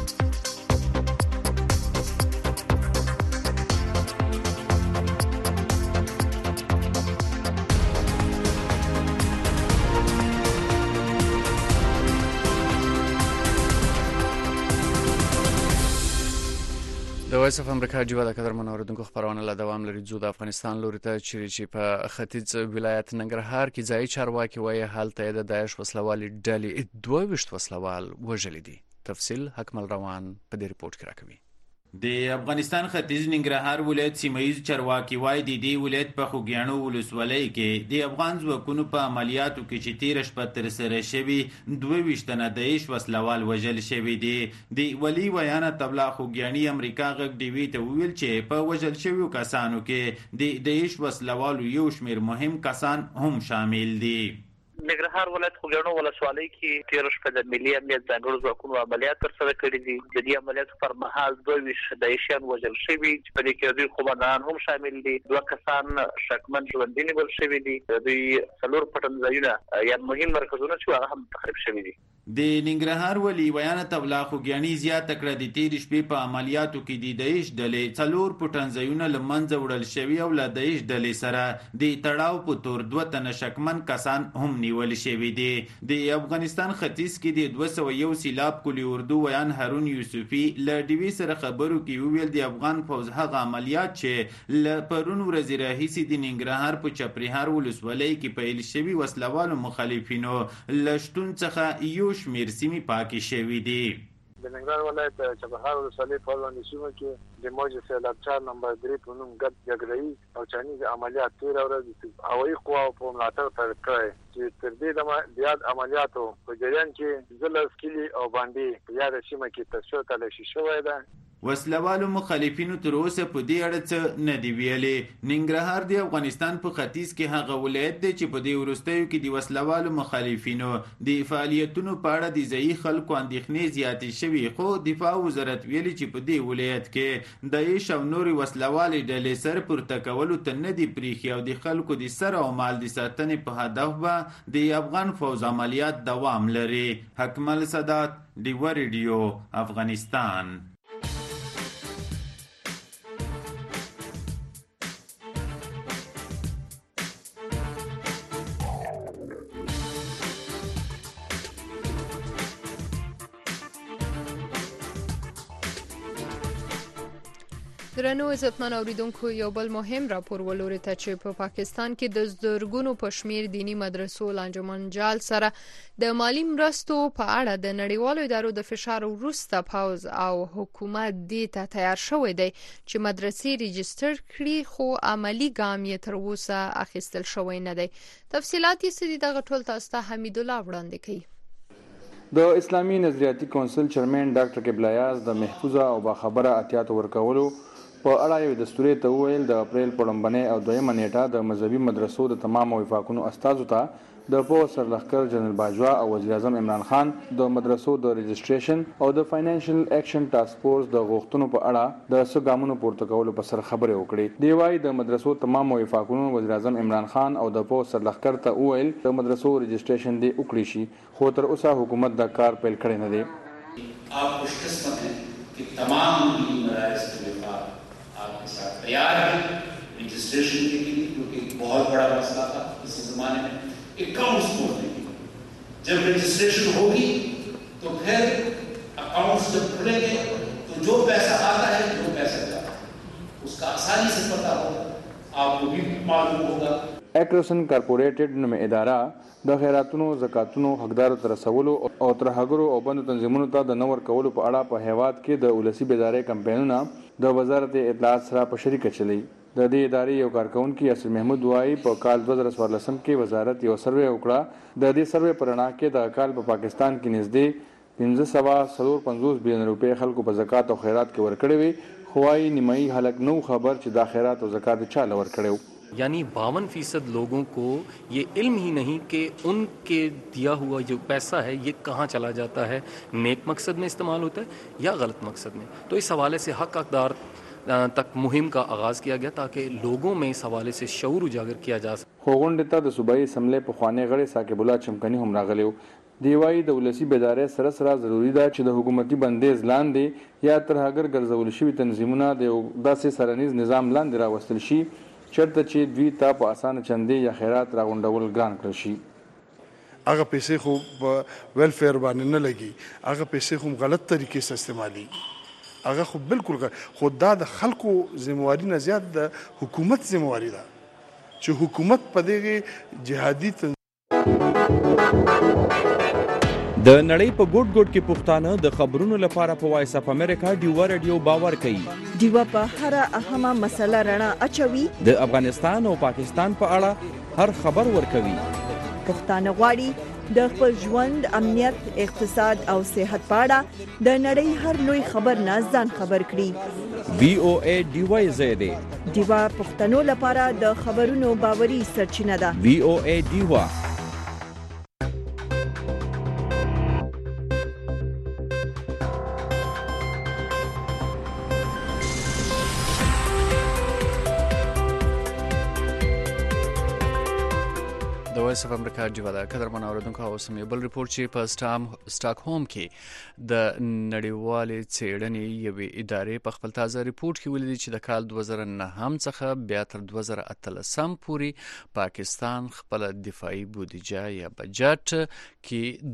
د وایس اف امریکا جیوا د قدر منوردونکو خبرونه له دوام لري. ځو د افغانستان لوري ته چې په ختیځ ولایت ننګرهار کې ځای چارواکي وایي حالت د داعش وسلوالي ډلې 22 وسلوال وژل دي. تفصیل حکمل روان په دې ریپورت کې راکوي. د افغانستان ختیځ ننګرهار ولایت سیمایي چارواکي وایي د دې ولایت په خوګیاڼو ولسوالۍ کې د افغان ځواکونو په عملیاتو کې چې تیر شپه ترسره شوي 22 تنه داعش وسلوال وژل شوي دي. د ولی ویانه تبلا خوګیاڼي امریکا غږ ډیوي ته ویل چې په وژل شویو کسانو کې د داعش وسلوالو یو شمېر مهم کسان هم شامل دي. ننګرهار ولایت خوګیاڼو ولسوالۍ کې تیر شپه د ملي امنیت ځانګړو ځواکونو عملیات ترسره کړي دي. د دې عملیاتو پر مهال 22 داعشیان وژل شوي چې په دې کې دوی قومندان هم شامل دي. 2 کسان شکمن ژوندي نیول شوي دي. دوی 4 پټنځایونه یا مهم مرکزونه چې هغه هم تخریب شوي دي. د ننګرهار ولي ویانه تبلا خوګیاني زیاته کړه د تېرې شپې په عملیاتو کې د داعش ډلې 4 پټنځایونه له منځه وړل شوي او له داعش ډلې سره د تړاو په تور 2 تنه شکمن کسان هم نیول شوي دي. د افغانستان ختیځ کې د 201 سیلاب کلي اردو ویان هارون یوسفي له ډیوي سره خبرو کې وویل د افغان پوځ هغه عملیات چې له پرون ورځې راهیسې د ننګرهار په چپریهار ولسوالۍ کې پیل شوي وسلوالو مخالفینو له شتون څخه یو شمیر سیمې پاکې شوي دي. د ننګرهار ولایت چپرهار ولسوالۍ په لاندې سیمه کې د موج سیلاب 4 نمبر 3 په نوم ګډ جګړې او چانیز عملیات 13 ورځې هوایي قواو په ملاتړ پیل کړی چې تر دې د یاد عملیاتو په جریان کې 12 کلي او باندې په یاده سیمه کې تشو تلاشي شوی ده. وسلوالو مخالفینو تر اوسه په دې اړه څه نه دی ویلي. ننګرهار د افغانستان په ختیځ کې هغه ولایت دی چې په دې وروستیو کې د وسلوالو مخالفینو د فعالیتونو په اړه د ځایي خلکو اندېښنې زیاتې شوي، خو دفاع وزارت ویلي چې په دې ولایت کې داعش او نورې وسلوالې ډلې سر پورته کولو ته نه دي پریښي او د خلکو د سر او مال د ساتنې په هدف به د افغان فوز عملیات دوام لري. حکمل سادات، ډیوه ریډیو، افغانستان. درنو عزتمن اوریدونکو، یو بل مهم راپور ولوري ته چې په پاکستان کې د زرګونو په شمیر دینی مدرسو لانجمن جال سره د مالی مرستو په اړه د نړیوالو ادارو د فشار وروسته پاوز او حکومت دې ته تیار شوی دی چې مدرسې ریجستر کړي، خو عملی ګام یې تر اوسه اخیستل شوی نه دی. تفصیلات یې سړي دغه ټول تاسو ته حمید الله وړاندې کوي. د اسلامي نظریاتي کونسل چیرمن ډاکټر قبلایاز د محفوظه او باخبره اتیاتو ورکولو په اړه یو دستوري ته ویل د اپریل په لومړنۍ او دویمه نیټه د مذهبي مدرسو د تمام وفاقونو استازو ته د پوځ سرلښکر جنرال باجوا او وزیر اعظم عمران خان د مدرسو د رجسټریشن او د فاینانشل اکشن ټاسک فورس د غوښتنو په اړه د څه ګامونو پورته کولو په سر خبرې وکړې. دی وايي د مدرسو تمام وفاقونو وزیر اعظم عمران خان او د پوځ سرلښکر ته ویل د مدرسو رجسټریشن دی وکړي شي، خو تر اوسه حکومت دا کار پیل کړی نه دی. آپ خوش قسمت ہیں کہ تمام مدارس کے وفاق آپ کے ساتھ تیار ہے رجسٹریشن کے لیے، کیونکہ ایک بہت بڑا مسئلہ تھا اس زمانے میں اکاؤنٹس کھولنے کی. جب رجسٹریشن ہوگی تو پھر اکاؤنٹس جب کھلیں گے تو جو پیسہ آتا ہے جو پیسہ جاتا ہے اس کا آسانی سے پتہ ہوگا، آپ کو بھی معلوم ہوگا. اکرسن کارپوریټډ نوم اداره د خیراتونو زکاتونو حقدارو تر رسولو او ترهګرو او بندو تنظیمونو ته د نور کولو په اړه په هیواد کې د ولسی بیدارۍ کمپاینونه د وزارت اطلاعات سره په شریکه چلی. د دې ادارې یو کارکونکي اسر محمود وایي په کال 2014 کې وزارت یو سروې وکړه. د دې سروې پر اړه کې د کال په پاکستان کې نږدې 1550 بلین روپے خلکو په زکات او خیرات کې ورکړي وي، خو وايي نیمایي خلک نو خبر چې دا خیرات او زکات چاله ورکړي. यानी 52% लोगों को ये इल्म ही नहीं कि उनके दिया हुआ जो पैसा है ये कहाँ चला जाता है, नेक मकसद में इस्तेमाल होता है या गलत मकसद में. तो इस हवाले से हक हकदार तक मुहिम का आगाज़ किया गया ताकि लोगों में इस हवाले से शऊर उजागर किया जा सके. غونډې ته د صوبایي اسمبلی پخوانی غړی ثاقب الله چمکني هم راغلی و. دی وايي د ولسی بیدارۍ سره سره ضروري ده چې د حکومتي بندیز لاندې یا ترهګر ګرځول شوي تنظیمونه د داسې سرنیز نظام لاندې راوستل شي چرته چې دوی ته په اسانه چندې یا خیرات راغونډول ګران کړل شي. هغه پیسې خو په ویلفیر باندې نه لګي، هغه پیسې خو غلط طریقې سره استعمالي، هغه خو بالکل خو دا د خلکو ذمہواری نه زیات د حکومت ذمہواری ده چې حکومت په دغه جهادي د نړۍ په ګوټ ګوټ کې پښتانه د خبرونو لپاره په وایس اف امریکا ډیوه رادیو باور کوي. ډیوه په هر اهمه مسله رڼا اچوي، د افغانستان او پاکستان په اړه هر خبر ورکوي. پښتانه غواړي د خپل ژوند، امنیت، اقتصاد او صحت په اړه د نړۍ هر لوی خبر نه ځان خبر کړي. VOA ډیوه زیاده ډیوه پښتنو لپاره د خبرونو باوري سرچینه ده. VOA ډیوه وایس اف امریکا جیوا ده قدرمن اوریدونکو او سمې بل ریپورت چې په سټاک هوم کې د نړیوالې څېړنې یوې ادارې په خپل تازه ریپورت کې ولیدل چې د کال 2009 څخه بیا تر 2013 پورې پاکستان خپل دفاعي بودیجه یا بجټ کې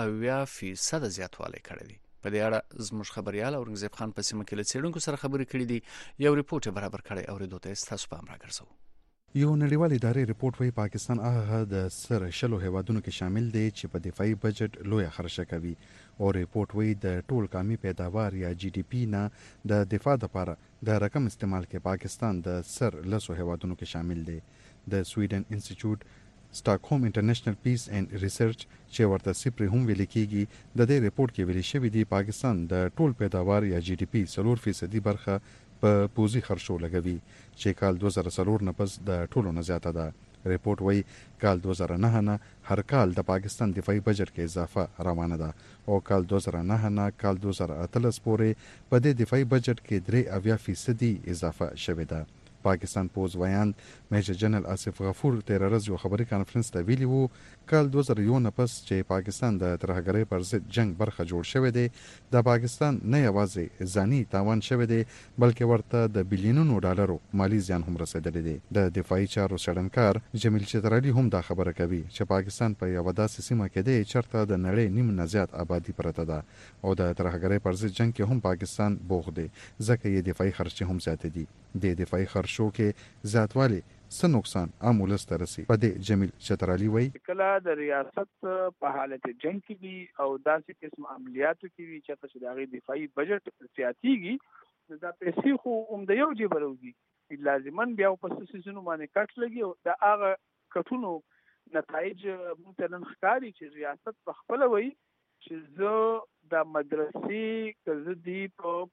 83% زیاتوالی کړی دی. په دې اړه زموږ خبريال اورنګزیب خان په سیمه کې له څېړونکو سره خبرې کړې دي. یو ریپورت برابر کړی اوریدو ته تاسو پام راګرځو. یو نړیوال ادارې ریپورت وايي پاکستان هغه د سر شلو هیوادونو کې شامل دی چې په دفاعي بجټ لوی خرچه کوي او ریپورت وايي د ټول قومي پیداوار یا جی ډي پی نه د دفاع لپاره د رقم استعمال کې پاکستان د سر لسو هیوادونو کې شامل دی. د سویډن انسټیټیوټ سټاک هوم انټرنیشنل پیس اینڈ ریسرچ چې ورته سپری هم ویل کېږي د دې ریپورت کې ویل شوی دی پاکستان د ټول پیداوار یا جی ډي پی 4% برخه په پوزي خرچو لګوي چې کال 2003 نه پس د ټولو نه زیاته ده. ریپورت وايي کال 2009 نه هر کال د پاکستان دفاعي بجټ کې اضافه روانه ده او کال 2009 نه کال 2013 پورې په دې دفاعي بجټ کې 83% اضافه شوې ده. پاکستان پوز ویان میجر جنرال آصف غفور 13 ورځې یو خبري کانفرنس ته ویلي وو کال 2001 نه پس چې پاکستان د ترهګرۍ پر ضد جنگ برخه جوړ شوی دی د پاکستان نه یوازې ځاني تاوان شوی دی بلکې ورته د بلیونونو ډالرو مالی زیان هم رسیدلی دی. د دفاعي چارو څېړنکار جمیل چترالی هم دا خبره کوي چې پاکستان په یو داسې سیمه کې دی چېرته د نړۍ نیم نه زیات آبادي پرته ده او د ترهګرۍ پر ضد جنگ کې هم پاکستان بوخ دی ځکه یې دفاعي خرچې هم زیاتې دي. د دفاعي خرچو کې زیاتوالی څه نقصان عام ولس ته رسي په دې جمیل چترالی وایي کله د ریاست په حالت جنگ کې وي او داسې قسم عملیاتو کې وي چې د هغې دفاعي بجټ زیاتېږي دا پیسې خو هم د یو جیبه راوځي لازماً بیا په څه څیزونو باندې کټ لګي او د هغه کټونو نتایج موږ ته نن ښکاري چې ریاست په خپله وایي چې زه د مدرسې که زه دې په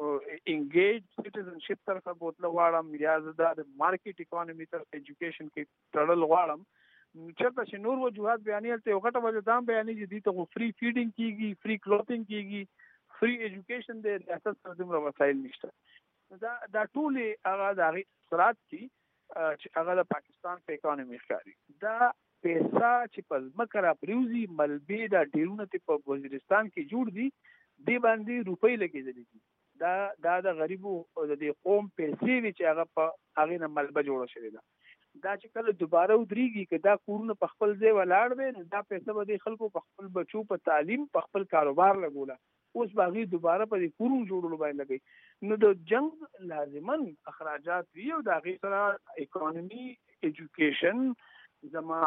انګیج سټیزنشپ طرفه بوتله غواړم یا زه د مارکیټ اکانومي طرف ایجوکیشن کې تړل غواړم چېرته چې نور وجوهات بیانې هلته یو غټه وجه دا هم بیانې چې دوی ته خو فری فیډینګ کېږي فری کلوتینګ کېږي فری ایجوکیشن دی ریاست سره دومره وسایل نشته دا ټولې هغه د هغې اثرات دي چې هغه د پاکستان په اکانومي ښکاري. دا پیسه چې په ځمکه راپرېوځي ملبې دا ډیرونه چې په وزیرستان کې جوړ دي دې باندې روپۍ لګېدلې دي. دا د غریبو د دې قوم پیسې وي چې هغه په هغې نه ملبه جوړه شوې ده. دا چې کله دوباره ودرېږي که دا کورونه په خپل ځای ولاړ وي نو دا پیسه به دې خلکو په خپل بچو په تعلیم په خپل کاروبار لګوله اوس به هغې دوباره په دې کورونو جوړولو باندې لګوي نو د جنګ لازماً اخراجات وي او د هغې سره اکانومي ایجوکیشن زما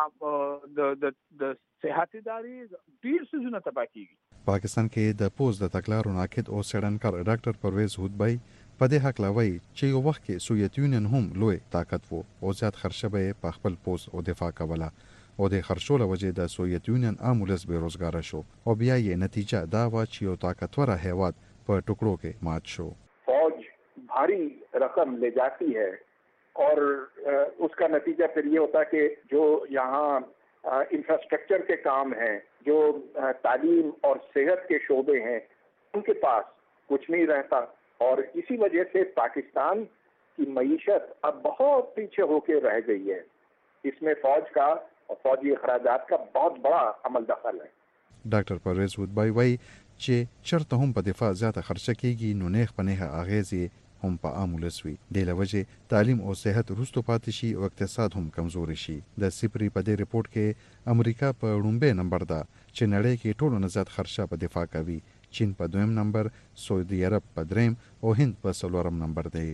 د صحت ادارې ډېر څیزونه تباه کېږي. پاکستان کې د پوز د تګلارو ناقد او څېړنکار ډاکټر پرویز هودبای په دې هکله وایي چې یو وخت کې سوویت یونین هم لوی طاقت و او زیات خرچه به یې په خپل پوز او دفاع کوله او د خرچو له وجې د سوویت یونین عام ولس بېروزګاره شو او بیا یې نتیجه دا وه چې یو طاقتوره هیواد په ټکړو کې مات شو. فوج بھاری رقم لے جاتی ہے اور اس کا نتیجہ پھر یہ ہوتا ہے کہ جو یہاں انفراسٹرکچر کے کام ہیں جو تعلیم اور صحت کے شعبے ہیں ان کے پاس کچھ نہیں رہتا اور اسی وجہ سے پاکستان کی معیشت اب بہت پیچھے ہو کے رہ گئی ہے. اس میں فوج کا اور فوجی اخراجات کا بہت بڑا عمل دخل ہے. ډاکټر پرویز هودبای وایي چې چېرته هم په دفاع زیاته خرچه کېږي نو نیغ په نیغه اغېزې هم په عام ولس وي. دې له وجې تعلیم او صحت وروستو پاتې شي او اقتصاد هم کمزوري شي. د سپری په دې ریپورت کې امریکا په لومړي نمبر ده چې نړۍ کې ټولو نه زیات خرچه په دفاع کوي. چین په دویم نمبر، سعودي عرب په دریم او هند په څلورم نمبر دی.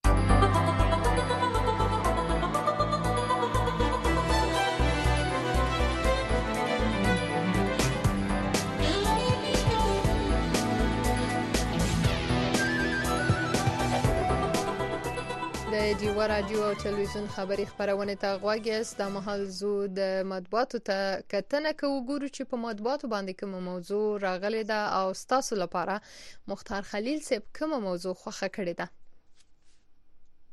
د ډیوا رادیو او تلویزیون خبري خبرونه ته غوږ یاست. د مهال زو د مطبوعاتو ته کتنه کوو ګورو چې په مطبوعاتو باندې کوم موضوع راغلی ده او ستاسو لپاره مختار خلیل صاحب کوم موضوع خوښه کړې ده.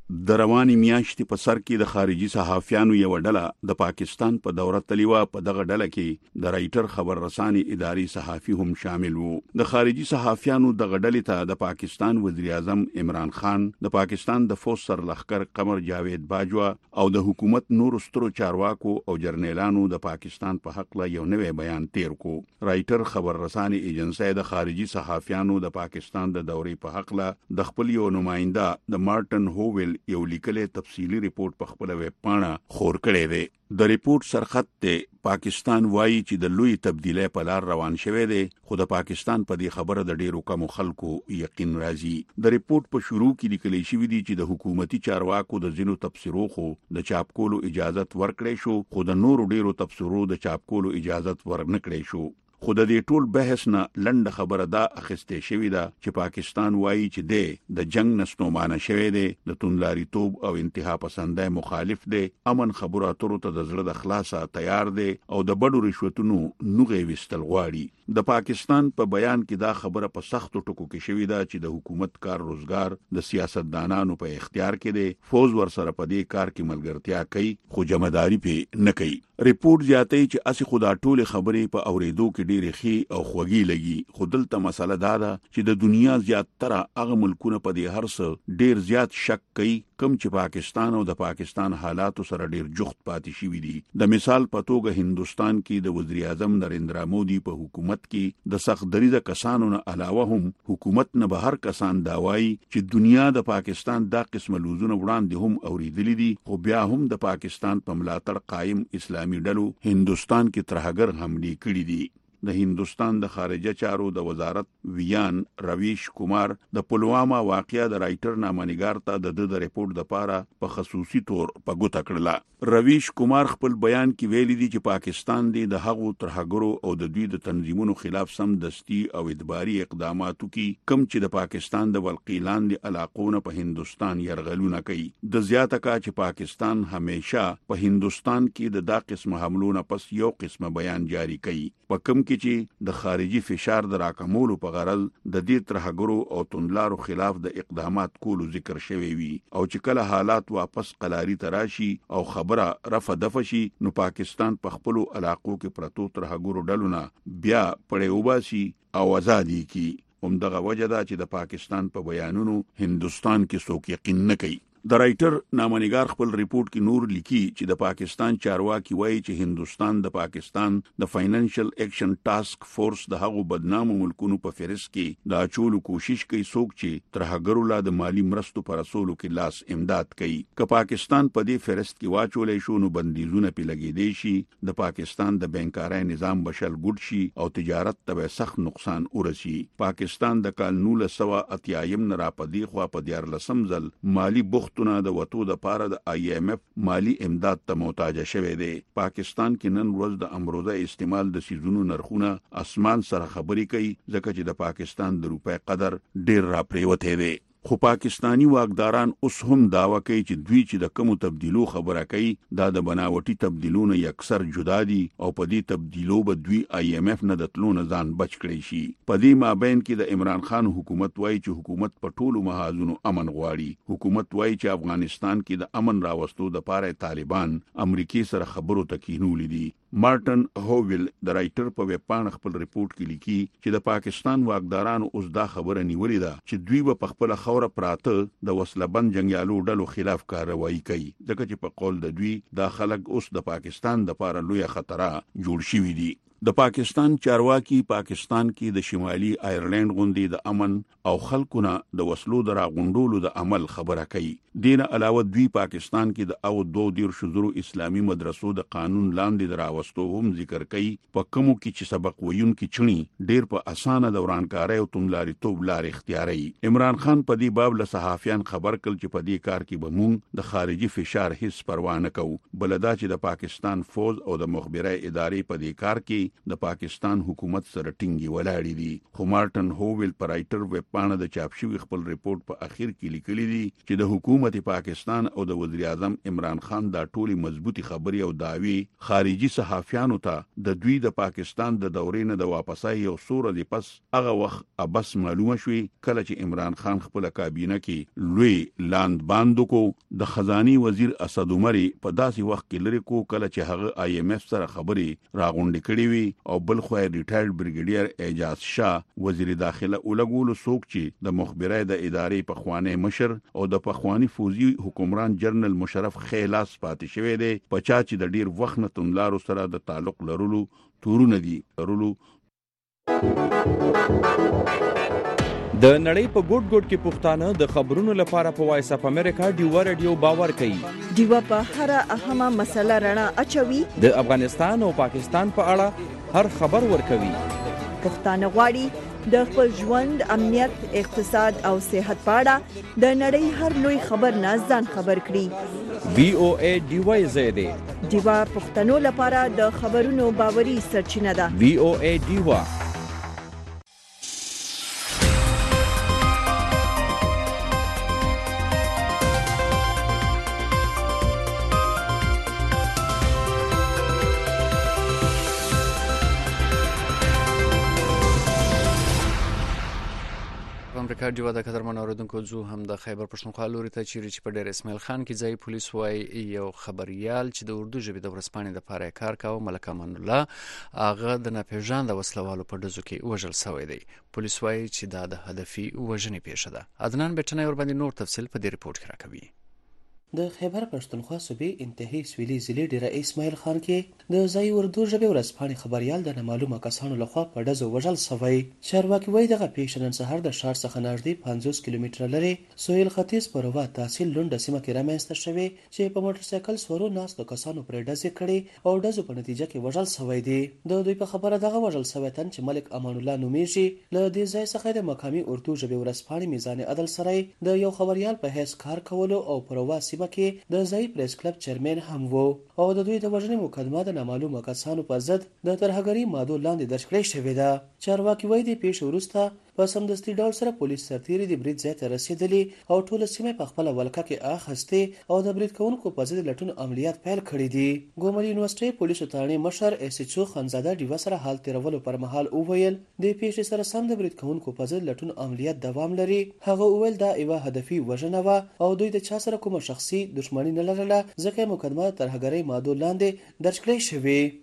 د رواني میاشتې په سر کې د خارجي صحافیانو یو ډله د پاکستان په دوره تلیوا په دغه ډله کې د رایټر خبر رساني اداري صحافي هم شامل وو. د خارجي صحافیانو دغه ډلې ته د پاکستان وزیر اعظم عمران خان، د پاکستان د فوج سرلښکر قمر جاوید باجوا او د حکومت نور سترو چارواکو او جرنیلانو د پاکستان په حق لا یو نوی بیان تیر کو. رایټر خبر رساني ایجنسی د خارجي صحافیانو د پاکستان د دورې په حق لا د خپل یو نماینده د مارټن هوویل یو لیکلې تفصیلی ریپورت په خپل ویب پاڼه خور کړی دی. د ریپورت سرخط ته پاکستان وایي چې د لوی تبدیلی په لار روان شوی دی، خو د پاکستان په دې خبره د ډیرو کمو خلکو یقین راځي. د ریپورت په شروع کې لیکل شوی دی چې د حکومتي چارواکو د ځینو تبصرو خو د چاپ کولو اجازه ورکړې شو، خو د نورو ډیرو تبصرو د چاپ کولو اجازه ورنکړې شو. خو د دې ټول بحث نه لنډه خبره دا اخیستې شوې ده چې پاکستان وایي چې د جنگ نستومانه شوی دی، د توندلاریتوب او انتها پسندۍ مخالف دی، امن خبرو اترو ته د زړه د خلاصه تیار دی او د بډو رشوتونو نوغې وستل غواړي. د پاکستان په بیان کې دا خبره په سختو ټکو کې شوې ده چې د حکومت کار روزګار د سیاستدانانو په اختیار کې دی، فوج ورسره په دې کار کې ملګرتیا کوي خو جمعداري پې نه کوي. ریپورت زیاتوي چې اسی خدا ټول خبرې په اوریدو کې ډېرې ښې او خوږې لګي، خو دلته مسله دا ده چې د دنیا زیاتره هغه ملکونه په دې هر څه ډېر زیات شک کوي کوم چې پاکستان او د پاکستان حالاتو سره ډېر جخت پاتې شوي دي. د مثال په توګه هندوستان کې د وزیر اعظم نریندرا مودي په حکومت کې د سخت دریځه کسانو نه علاوه هم حکومت نه بهر کسان دا وایي چې دنیا د پاکستان دا قسم لوزونه وړاندې هم اوریدلي دي، خو بیا هم د پاکستان په ملاتړ قائم اسلامي ډلو هندوستان کې ترهګر حملې کړې دي. د هندوستان د خارجه چارو د وزارت ویان رویش کومار د پلواما واقعیا د رایټر نامنګار ته د ریپورت لپاره په خصوصي تور په ګوته کړله. رویش کومار خپل بیان کې ویلي دي چې پاکستان د هغو ترهګرو او د دوی د تنظیمونو خلاف سم دستي او ادباري اقداماتو کې کم چې د پاکستان د ولقیلان د علاقونو په هندوستان يرغلونه کوي. د زیاته کا چې پاکستان همیشه په هندوستان کې د دا قسم حملونو پس یو قسم بیان جاری کوي، په کم کې چې د خارجي فشار د راکمولو په غرض د دې ترهګرو او توندلارو خلاف د اقدامات کولو ذکر شوی وي، او چې کله حالات واپس قلاري تراشي او خبره رفع دفع شي نو پاکستان په خپل علاقو کې پرتو ترهګرو ډلونه بیا پړې وباسي او ازادي کی. همدغه وجه ده چې د پاکستان په بیانونو هندوستان کې څوک یقین نه کوي. د رایټر نامنګار خپل ریپورت کې نور لیکي چې د پاکستان چارواکي وایي چې هندوستان د پاکستان د فاینانشل ایکشن ټاسک فورس د هغو بدنامو ملکونو په فهرست کې د اچولو کوشش کوي څوک چې ترهګرو لا د مالی مرستو پر رسولو کې لاس امداد کوي. که پاکستان په دې فهرست کې واچولې شو نو بندیزونه پې لګېدې شي، د پاکستان د بانکارای نظام بشل ګډ شي او تجارت ته سخت نقصان ورسي. پاکستان د کال 1980 نه را پدې خوا په 14 ځل مالی د وټو د پاره د IMF مالی امداد ته محتاج شوی دی. پاکستان کې نن ورځ د امروزه استعمال د سیزونو نرخونه اسمان سره خبرې کوي، ځکه چې د پاکستان د روپۍ قدر ډیر را پریوتی دی. خو پاکستانی واکداران اوس هم داوا کوي چې دوی چې د کومو تبدیلو خبره کوي دا د بناوټي تبدیلونو یکسر جدا دي او په دې تبدیلو به دوی IMF نه د تلو نه ځان بچ کړی شي. په دې مابین کې د عمران خان حکومت وایي چې حکومت په ټولو محاذونو امن غواړي. حکومت وایي چې افغانستان کې د امن راوستو د پاره طالبان امریکای سره خبرو ته کینولې دي. مارټن هوویل د رایټر په ویب پاڼه خپل ریپورت کې لیکي چې د پاکستان واکدارانو اوس دا خبره نیولې ده چې دوی به په خپل خوره پراته د وسلهبند جنگیالو ډلو خلاف کاروایی کوي، ځکه چې په قول د دوی دا خلک اوس د پاکستان د لپاره لوی خطر جوړ شوي دي. د پاکستان چارواکي پاکستان کې د شمالي آیرلند غوندې د امن او خلکونه د وسلو د راغونډولو د عمل خبره کوي. دینه علاوه دوی پاکستان کې د او 2 اسلامي مدرسو د قانون لاندې د راوستو هم ذکر کوي، په کومو کې چې سبق ویونکي چڼي ډیر په اسانه دورانکاري او توندلاریتوب لار اختیاري. عمران خان په دې باب له صحافیان خبر کړ چې په دې کار کې به مونږ د خارجي فشار هیڅ پروا نه کوو، بلدا چې د پاکستان فوج او د مخبري ادارې په دې کار کې کې د پاکستان حکومت سره ټینګي ولاړې دي. خو مارټن هوویل پر رائټر ویب پاڼه د چاپ شوی خپل ریپورت په اخر کې لیکلي دي چې د حکومت پاکستان او د وزیر اعظم عمران خان دا ټولي مضبوطی خبري او داوی خارجي صحافیانو ته د دوی د پاکستان د دورې نه د واپسای یو سوره دی پس هغه وخت ابس معلومه شوې کله چې عمران خان خپل کابینه کې لوی لاند باندو کو د خزاني وزیر اسد عمري په داسې وخت کې لري کو کله چې هغه IMF سره خبري راغونډې کړې وي او بل خو ریټایرډ بریګیډیر اعجاز شاه وزیر داخله ولګول سوک چې د مخبري د ادارې په خوانه مشر او د پخوانی فوزي حکمران جنرال مشرف خیلاس پاتې شوی دی په چا چې د ډیر وخت نه تونلارو سره د تعلق لرلو تورونه دي د نړۍ په ګوټ ګوټ کې پښتانه د خبرونو لپاره په وایس اپ امریکا ډیوا رادیو باور کوي. ډیوا په هر اهمه مسله رڼا اچوي. د افغانستان او پاکستان په اړه هر خبر ورکوي. پښتانه غواړي د خپل ژوند، امنیت، اقتصاد او صحت په اړه د نړۍ هر لوی خبر نه ځان خبر کړي. VOA ډیوا زیاده ډیوا پښتنو لپاره د خبرونو باوري سرچینه ده. VOA ډیوا امریکا ډیوا د قدرمن اوریدونکو زو هم د خیبر پښتونخوا لوري ته چیرې په ډیر اسماعیل خان کې ځای پولیس وای یو خبريال چې د اردو ژبې د ورسپانې د پاره کار کاوه ملک امان الله هغه د ناپېژاند وسلوالو په ډزو کې وژل شوی دی. پولیس وای چې دا د هدفي وژنې پیښه ده. عدنان بیٹنه ور باندې نور تفصیل په دې ریپورت کې راکوي. د خیبر پښتونخوا صوبې انتهایی سویلي ضلع ډیره اسماعیل خان کې د ځای اردو ژبې ورسپانې خبريال د نامعلومه کسانو لخوا په ډزو وژل شوی. چارواکي وایي دغه پیښه نن سهار د ښار څخه نږدې 50 کیلومتره لري سویل ختیځ پروا تحصیل لونډه سیمه کې رامنځته شوې چې په موټر سایکل سورو ناستو کسانو پر ډزې کړې او ډزو په نتیجه کې وژل شوی دی. د دوی په خبره دغه وژل شوی تن چې ملک امان الله نومیږي له دې ځای څخه د مقامي اردو ژبې ورسپانې میزان عدل سره د یو خبريال په هیڅ کار کولو او پروا سیمه کې د ځای پریس کلب چیرمن هم وو او د دوی د وژنې مقدمه د نامعلومه کسانو په ضد د ترهګرۍ مادو لاندې درج کړې شوې ده. چارواکي وایي د پیښې وروسته په سمدستي ډول سره پولیس سرتیري د برید ځای ته رسیدلي او ټول سیمه په خپل ولکه کې اخستې او د برید کوونکو په ضد لټون عملیات پیل کړي دي. ګومري یونیورسيټي پولیسو ثاني مشر SHO خانزاده ډیوا سره حال تیرولو پر مهال وویل د پیښې سره سم د برید کوونکو په ضد لټون عملیات دوام لري. هغه وویل دا یو هدفي وژنه و او دوی د چا سره کومه شخصي دښمنی نه لرله ځکه مقدمه ترهګرۍ مادو لاندې درج کړې شوې.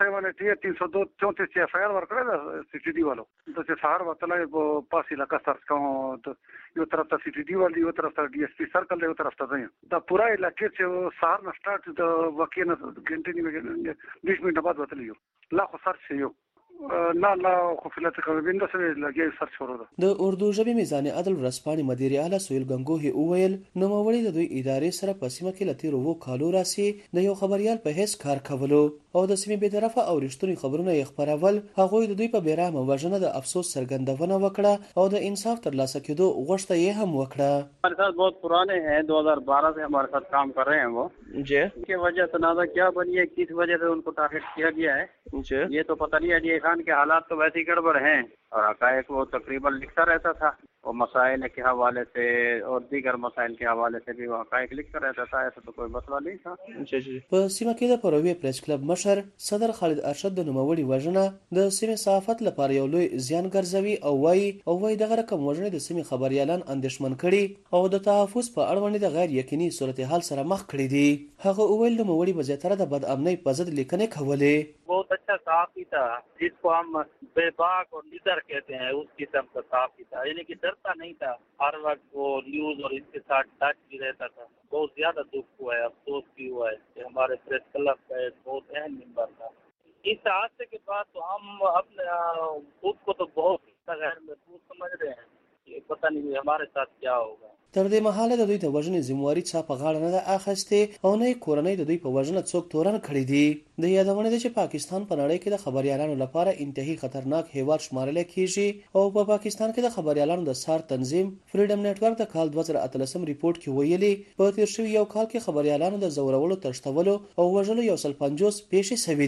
334 FIR ورکړه د CTD والو د سهار وتلای په پاسې لکه سرچ کوم یو طرف ته CTD والی یو طرف ته DSP سرکل یو طرف ته ځي دا پورا علاقې چې سهار نه سٹارټ د واقع نه غنټې نیمه 20 منټه بعد وتلی لا خو سرچ یو نه خو فلته کوي بنده سره لګي سرچ ورو ده. د اردو ژبې میزان عدل ورسپانې مدیر اعلی سویل غنگوهي اوویل نو موري د دوی ادارې سره په سیمه کې لتیرو وو کالو راسي د یو خبريال په هیڅ کار کولو او د سیمې به طرفه او رښتونی خبرونه یې خبرول هغه د دوی په بیرحمه وژنه د افسوس سرګندونه وکړه او د انصاف ترلاسه کېدو غوښته یې هم وکړه. हमारे साथ बहुत पुराने हैं 2012 से हमारे साथ काम कर रहे हैं वो जी की वजह तनाज़ा क्या बनी है किस वजह से उनको टारगेट किया गया है जी ये तो पता नहीं है. खान के हालात तो वैसे ही गड़बड़ हैं और हकायक वो तकरीबन लिखता रहता था और मसाइल के हवाले से और दीगर मसाइल के हवाले से भी वो हकायक लिखता रहता था. ऐसा तो कोई मसला नहीं था. په سیمه کې د پروي پریس کلب مشر صدر خالد ارشد د نوموړي وژنه د سیمې صحافت لپاره یو لوی زیان ګرځوي او وايي دغه رقم وژنه د سیمې خبريالان اندېښمن کړي او د تحفظ په اړوند د غیر یقیني صورتحال سره مخ کړي دي. هغه وویل نوموړي په زیاتره د بد امنۍ په ضد لیکنې کولې. बहुत अच्छा साफी था जिसको हम बेबाक और निडर कहते हैं उस किस्म का साफी था यानी कि डरता नहीं था हर वक्त वो न्यूज और इसके साथ टच भी रहता था. बहुत ज्यादा दुख हुआ है अफसोस भी हुआ है कि हमारे प्रेस क्लब का एक बहुत अहम मेंबर था. इस हादसे के बाद तो हम अपने खुद को तो बहुत गैर महफूज समझ रहे हैं कि पता नहीं हमारे साथ क्या होगा. تر دې مهاله د دوی د وژنې ذمہواری چا په غاړه نه ده اخیستې او نه کورنۍ د دوی په وژنه څوک تورن کړی دی. د یادونه ده چې پاکستان په نړۍ کې د خبريالانو لپاره انتهایی خطرناک هیواد شمارل کیږي او په پاکستان کې د خبريالانو د سار تنظیم فریډم نتورک د کال 2013 ریپورت کې ویلي په تیر شوی یو کال کې خبريالانو د زورولو ترشتولو او وژلو 150 پیښې شوې دي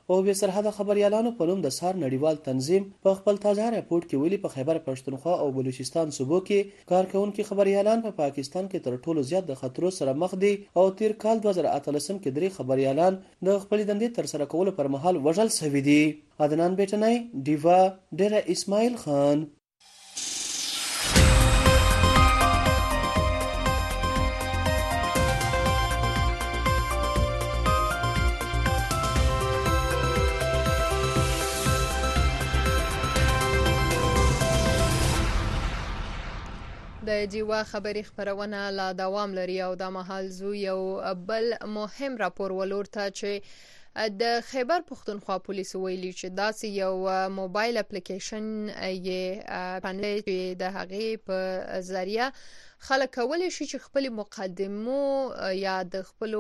او بې سرحده خبريالانو په نوم د سار نړیوال تنظیم په خپل تازه راپورټ کې ویلي په خیبر پښتونخوا او بلوچستان صوبو کې کارکونکو خبريالان په پاکستان کې تر ټولو زیات د خطرو سره مخ دي او تیر کال 2018 کې 3 خبريالان د خپل دندې تر سره کولو پر مهال وژل شوي دي. عدنان بیٹنای دیوا ډیره اسماعیل خان. د جیوا خبري خبرونه لا دوام لري او د مهال زو یو بل مهم راپور ولور ته چې د خیبر پښتونخوا پولیسو ویلي چې داسې یو موبایل اپلیکیشن یې پانل د هغې په ذریعہ خلک کولی شي چې خپل مقدمو یا د خپل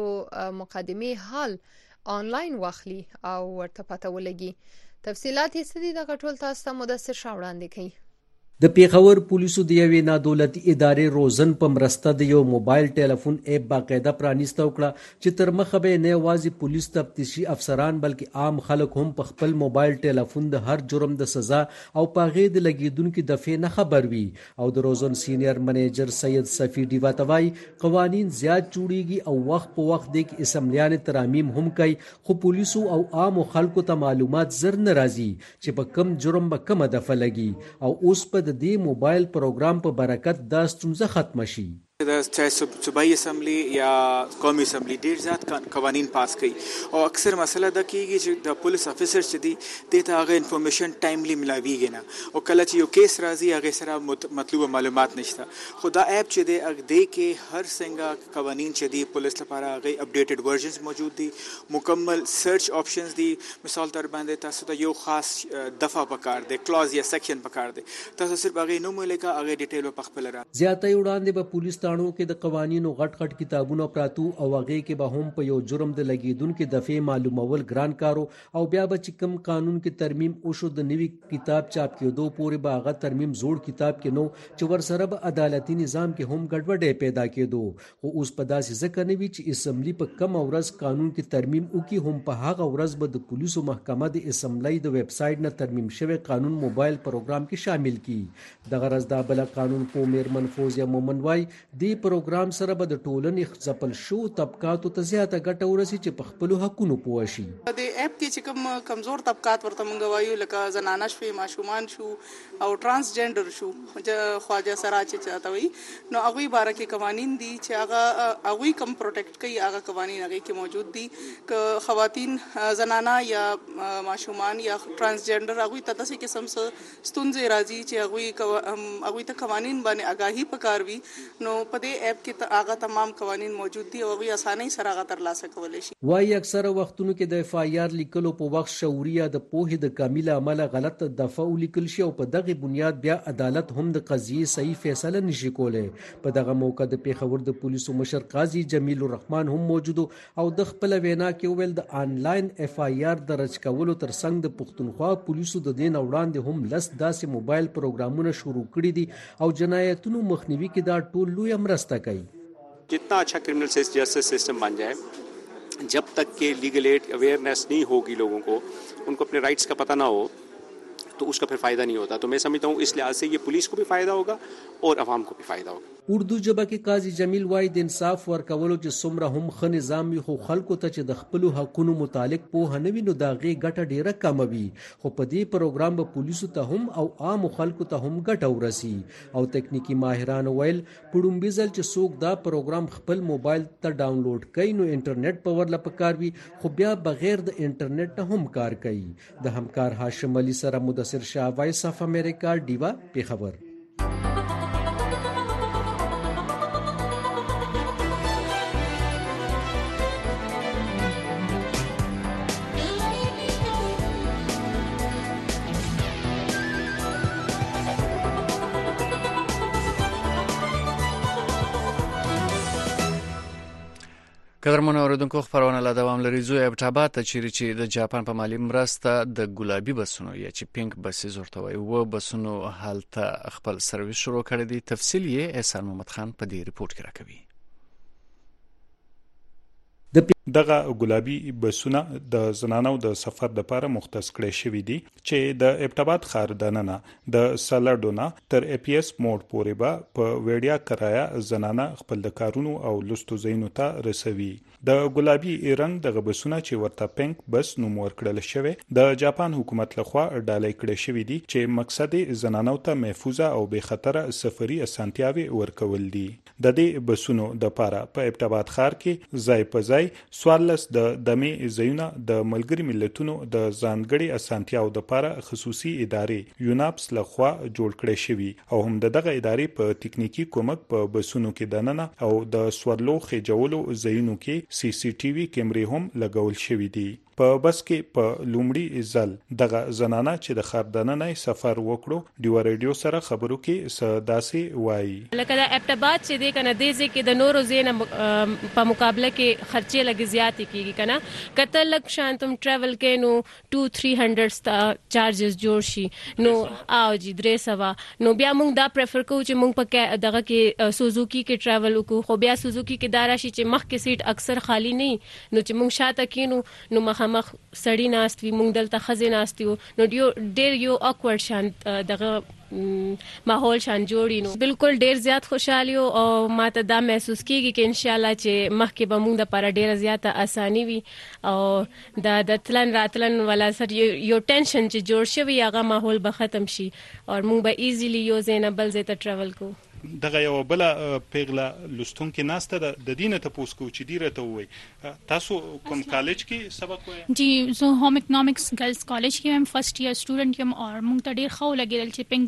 مقدمې حال آنلاین واخلي او ورته پته ولګي. تفصيلات یې ستدي د غټول تاسو ته مدثر شاوړاندې کوي. د پیښور پولیسو د یوې نادولتي ادارې روزن په مرسته د یو موبایل ټلیفون اپ باقاعده پرانیسته وکړه چې تر مخه به نه یوازې پولیس تفتیشي افسران بلکې عام خلک هم په خپل موبایل ټلیفون د هر جرم د سزا او پاغې د لګیدونکو دفعې نه خبر وي. او د روزن سینیئر منیجر سید صفی ډیوا توای قوانین زیات جوړیږي او وخت په وخت د اسمبلیان ترامیم هم کوي خو پولیسو او عام خلکو ته معلومات زر نه راځي چې په کم جرم به کم دفعه لګي او اوس په د موبایل پروګرام په برکت دا ستونزه ختم شي. چاہے صوبائی اسمبلی یا قومی اسمبلی ډیر زیات قوانین پاس کړي او اکثر مسله دا کیږي چې د پولیس افیسر چې دی د هغه انفارمیشن ټایملی ملاویږي نه او کله چې یو کیس راځي هغه سره مطلوبه معلومات نشته. خو دا اپ چې دی هغه دی کې هر څنګه قوانین چې دی پولیس لپاره هغه اپډیټډ ورژنز موجود دي، مکمل سرچ آپشنز دي. مثال تر باندې تاسو ته یو خاص دفعه پکار دی، کلاز یا سیکشن پکار دی، تاسو صرف هغه نوم ولیکه هغه ډیټیل په خپل را زیاته وړاندې به پولیس کې د قوانینو غټ کتابونه پراتو او هغه کې به هم په یو جرم د لګیدونکو دفعې معلومول ګران کارو او بیا به چې کوم قانون کې ترمیم او شو د نوي کتاب چاپ کېدو پورې به هغه ترمیم زوړ کتاب کې نو چې ورسره به عدالتي نظام کې هم ګډوډي پیدا کېدو. خو اوس په داسې ځکه نه وی چې اسمبلی په کم ورځ قانون کې ترمیم وکي هم په هغه ورځ به د پولیسو محکمه د اسمبلی د ویب سټ نه ترمیم شوی قانون موبایل پروګرام کې شامل کی. د غرض دا بل قانون په میرمن فوزیا مومن وای دی پروګرام سره به د ټولنې ځپل شو طبقاتو ته زیاته ګټه ورسي چې په خپل حقونو پوه شي. د اپ کې چې کوم کمزور طبقات ورته مونږ وایو لکه زنانه شوي، ماشومان شو او ترانسجنډر شو، خواجه سره چې چاته وي نو هغه باره کې قوانین دي چې هغه کم پروټیکټ کوي. هغه قوانین هغه کې موجود دي ک خواتین زنانه یا ماشومان یا ترانسجنډر هغه ته تاسو کې سم ستونزې راځي چې هغه ته قوانین باندې آگاهی پکاروي نو په دې اپ کې هغه تمام قوانین موجود دي او هغه اسانۍ سره هغه ترلاسه کولی شي. وايي اکثره وختونو کې د اف آی آر لیکلو په وخت شعوري یا د پوهې د کامل عمل غلط دفعه لیکل شي او په دغه بنیاد بیا عدالت هم د قضیې صحیح فیصله نشي کولای. په دغه موقع د پیښور د پولیسو مشر قاضي جمیل الرحمن هم موجود او د خپل وینا کې ویل د آنلاین اف آی آر درج کولو ترڅنګ د پښتونخوا پولیسو د دین وړاندې هم لس داسې موبایل پروګرامونه شروع کړي دي او جنایتونو مخنیوي کې دا ټول لوی مرسته کوي. जितना अच्छा क्रिमिनल जस्टिस सिस्टम बन जाए, जब तक के लीगल एड अवेयरनेस नहीं होगी लोगों को, उनको अपने राइट्स का पता ना हो तो उसका फिर फ़ायदा नहीं होता. तो मैं समझता हूँ इस लिहाज से ये पुलिस को भी फ़ायदा होगा और अवाम को भी फ़ायदा होगा. اردو ژبه کې قاضي جمیل وای د انصاف ورکولو چې څومره هم ښه نظام وي خو خلکو ته چې د خپل حقونو متعلق پوهه نه وي نو د هغې ګټه ډیره کمه وي. خو په دې پروګرام به پولیسو ته هم او عام خلکو ته هم ګټه ورسي. او تکنیکی ماهران ویل په لومړي ځل چې څوک دا پروګرام خپل موبایل ته ډاونلوډ کوي نو انټرنیټ پاور لا پکار وي خو بیا بغیر د انټرنیټ نه هم کار کوي. د همکار هاشم علي سره مدثر شاه، وایس اف امریکا، ډیوا، پیښور. قدرمن اوریدونکو خبرونه لا دوام لري. زوی ابټاباد ته چې د جاپان په مالی مرسته د ګلابي بسونو یا چې پینک بسیز ورته وایي و بسونو حالته خپل سرویس شروع کړی دی. تفصیل یې احسان محمد خان په دې ریپورت کې راکوي. دغه ګلابي بسونه د زنانو د سفر لپاره مختص کړي شوی دي چې د ابټاباد ښار دننه د سالډونا تر اي پي اس موډ پورې به په وړیا کرایا زنانه خپل د کارونو او لستو زینو ته رسوي. د ګلابي رنگ د بسونه چې ورته پینک بس نوم ورکړل شوی د جاپان حکومت لخوا ډالۍ کړي شوی دي چې مقصد زنانو ته محفوظه او بې خطره سفري اسانتیاوي ورکول دي. د دې بسونو د لپاره په ابټاباد ښار کې ځای په ځای سوالس د دمې زیونه د ملګری ملتونو د ځانګړي اسانتیاو د لپاره خصوصي ادارې یوناپس لخوا جوړ کړي شوی او هم دغه ادارې په تکنیکی کومک په بسونو کې دننه او د سوالو خېجولو زینو کې سی سی ټي وي کیمرې هم لګول شوی دي. په بس کې په لومړي ځل دغه زنانه چې د ښار دننه سفر وکړو ډیو ریډیو سره خبرو کې سداسي وایي لکه د ابټاباد چې د کنه د ځکه د نورو زینه په مقابله کې خرچې لګي زیات کیږي کنه کته لک شانتم ټریول کې نو 2-300 ستا چارجز جوړ شي نو او جی 300 نو بیا موږ دا پریفر کوو چې موږ په دغه کې سوزوکی کې ټریول وکړو خو بیا سوزوکی کې دارا شي چې مخ کې سیټ اکثر خالی نه نو چې موږ شاته کینو نو مخ سړی ناست وي موږ دلته خزې ناستیو نو ډیر یو اکورډ شان دغه ماحول شان جوړی نو بالکل ډیر زیات خوشحالي او ماته دا محسوس کیږي چې ان شاء الله چې مخکې به موږ د لپاره ډیر زیاته اساني وي او د تلن راتلن ولا سر یو ټینشن چې جوړ شوی هغه ماحول به ختم شي او موږ به ایزیلی یو زینبل زیته ټریول کوو. دغه یو بل پیغله لستون کې ناسته د دینه ته پوس کو چې دیره ته وای تاسو کوم کالج کې سبق وای؟ جی زه هوم اکنامکس ګرلز کالج کې هم فرست ایئر سټوډنټ یم او موږ ته ډیر خو لګیدل چې پینک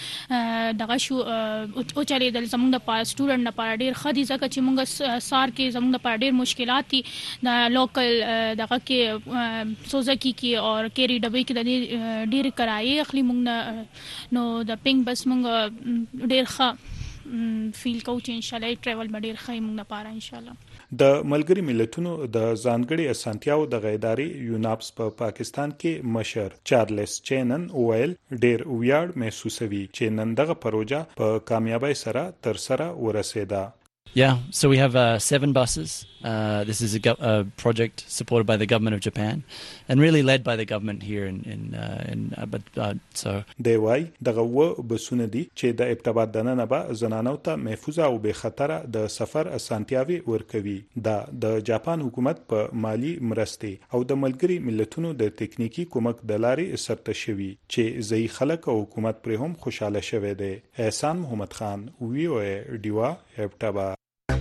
بس دغه شو او چلے دل زموږ د پاره سټوډنټ لپاره ډیر خدي ځکه چې موږ سار کې زموږ لپاره ډیر مشکلات دي د لوکل دغه کې سوزکی کې او کېری ډبې کې د ډیر کرایي اخلي موږ نو د پینک بس موږ ډیر ښه فیل کو چې ان شاء الله ټریول ډیر ښه موږ لپاره ان شاء الله. د ملګری ملتونو د ځانګړي اسانتیاو د غیداري یوناپس په پاکستان کې مشر چارلز چینن ویل ډیر ویاړ محسوسوي چې نن دغه پروژه په کامیابی سره تر سره ورسېده. Yeah, so we have 7 buses. This is a project supported by the government of Japan and really led by the government here so دی وای دغه و بسونه دي چې د ابټاباد دننه به زنانو ته محفوظه او بې خطره د سفر اسانتیاوي ورکوي. دا د جاپان حکومت په مالی مرستې او د ملګری ملتونو د تکنیکی کومک د لارې سرته شوی چې ځای خلک او حکومت پر هم خوشاله شوه دی. احسان محمد خان وی او ډیوا ابټاباد.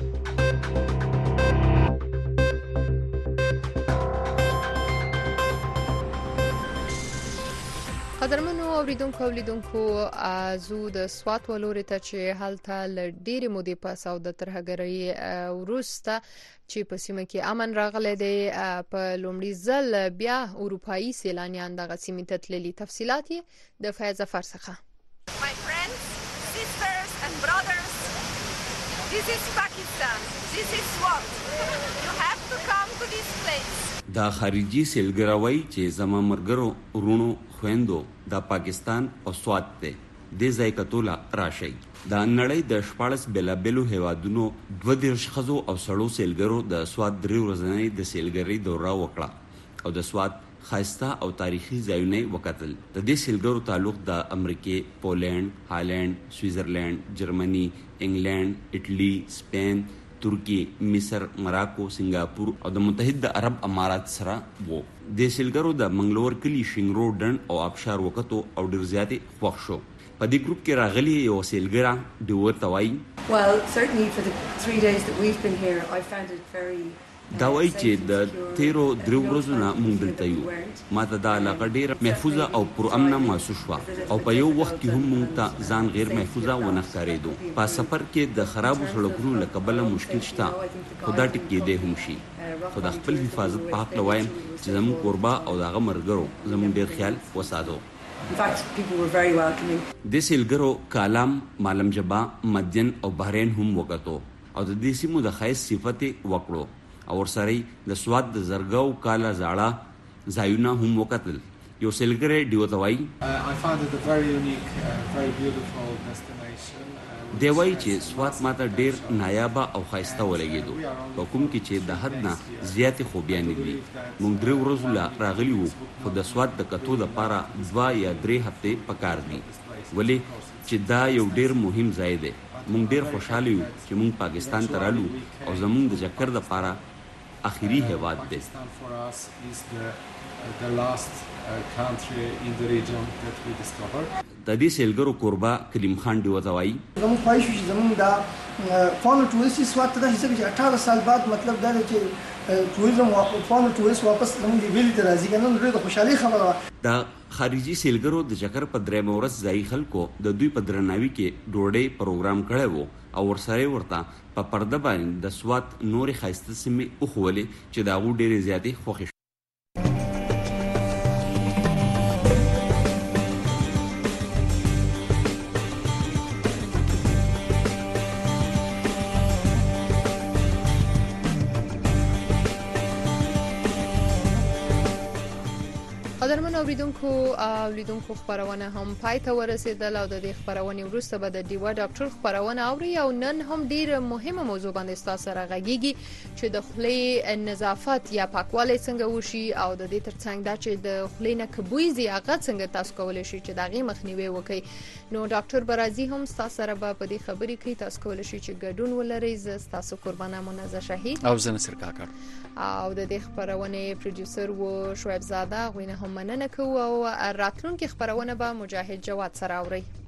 قدرمنو اوریدونکو لیدونکو زو د سوات ولوري ته چې حالته لډيري مودې پاس او د ترهګرۍ ورسته چې په سیمه کې امن راغلی دی په لومړي ځل بیا اروپאי سیلانیان دغه سیمې ته تللي. تفصيلات د فیض فرسخه. My friends, sisters and brothers, this is Pakistan. This is Swat. You have to come to this place. دا خارجي سیلګراوي چې زما مرګرو ورونو خويندو د پاکستان او سوات ته د ځای کتولا راشي. دا نړۍ د 14 بلابلو هوادونو 22 خزو او سړو سیلګرو د سوات درې ورځې د سیلګری دوره وکړه او د سوات خاصه او تاریخي ځایونه وکتل. د دې سیلګرو تعلق د امریکای، پولند، هالند، سویزرلند، جرمني، انګلند، اټلی، سپین، ترکی، مصر، مراکو، سنگاپور او د متحده عرب امارات سره وو. د سیلګرو د منګلور کلی شینګرو ډن او ابشار وکتو او ډیر زیاتې خوښ شو. په دې ګروپ کې راغلي یو سیلګرا د ورتوي Well, certainly for the 3 days that we've been here, I found it very دا وایي چې د تیرو درو ورځو نه مونږ دلته یو ماته دا علاقه ډېره محفوظه او پرامنه محسوس شوه او په یو وخت کې هم مونږ ته ځان غیر محفوظه ونه ښکارېدو. په سفر کې د خرابو سړکونو له کبله مشکل شته خو دا ټکېدی هم شي خو د خپل حفاظت په حق وایم چې زموږ کوربه او د هغه ملګرو زموږ ډېر خیال وساتو. In fact, people were very welcoming. د سیلګرو کالام، مالم جبا، مدین او بحرین هم وکتو او د دې سیمو د خاص صفته وکړو او ورسره د سواد د زرګاو کالا زاړه ځایونه هم وکتل. یو سیلګری دیوتوي I found it a very unique, very beautiful destination. دی وایي چې سوات ماته ډیر نایابه او ښایسته ولګېدو په کوم کې چې د حد نه زیاتې خوبیانې دي. موږ 3 ورځو لا راغلي وو خو د سوات د کتو دپاره 2 یا 3 هفتې پکار دي ولې چې دا یو ډیر مهم ځای دی. موږ ډیر خوشحاله یو چې موږ پاکستان ته رالو او زموږ د چکر دپاره اخري هیواد دی. The last country in the region that we discovered. د دې سیلګرو کوربه کلیم خان دیوتوي زموږ خواهش چې زموږ دا فارن ټوریسټ سوات ته چې 18 سال بعد مطلب دا دی چې ټوریزم فارن ټوریسټ واپس زموږ ویلي ته راځي کنه نو د خوشحالي خبره. د خارجي سیلګرو د چکر په 3 ورځ ځای خلکو د دوی په درناوي کې ډوډۍ پروګرام کړی وو او ورسره ورته په پرده باندې د سوات نورې ښایسته سیمې وښولې چې د هغو ډېرې زیاتې خوښې. قدرمن اوریدونکو خبرونه هم پای ته ورسېدل او د دې خبرونې وروسته به د ډیوا ډاکټر خبرونه اوري او نن هم ډیره مهمه موضوع باندې تاسو سره غږیږي چې د خولې نظافت یا پاکوالی څنګه وشي او د دې ترڅنګ دا چې د خولې نه کبوي هغه څنګه تاسو کولی شئ چې دغه مخنیوي وکړي. نو ډاکټر برازي هم تاسو سره به په دې خبرې کې تاسو کولی شئ چې ګډون ولرئ. زه تاسو قربانه منزه شهید او زه نصر کاکړ او د دې خبرونه پروډوسر و شعیب زاده غوینه هم مننه کوو او راتلونکي خبرونه به مجاهد جواد سره اوري.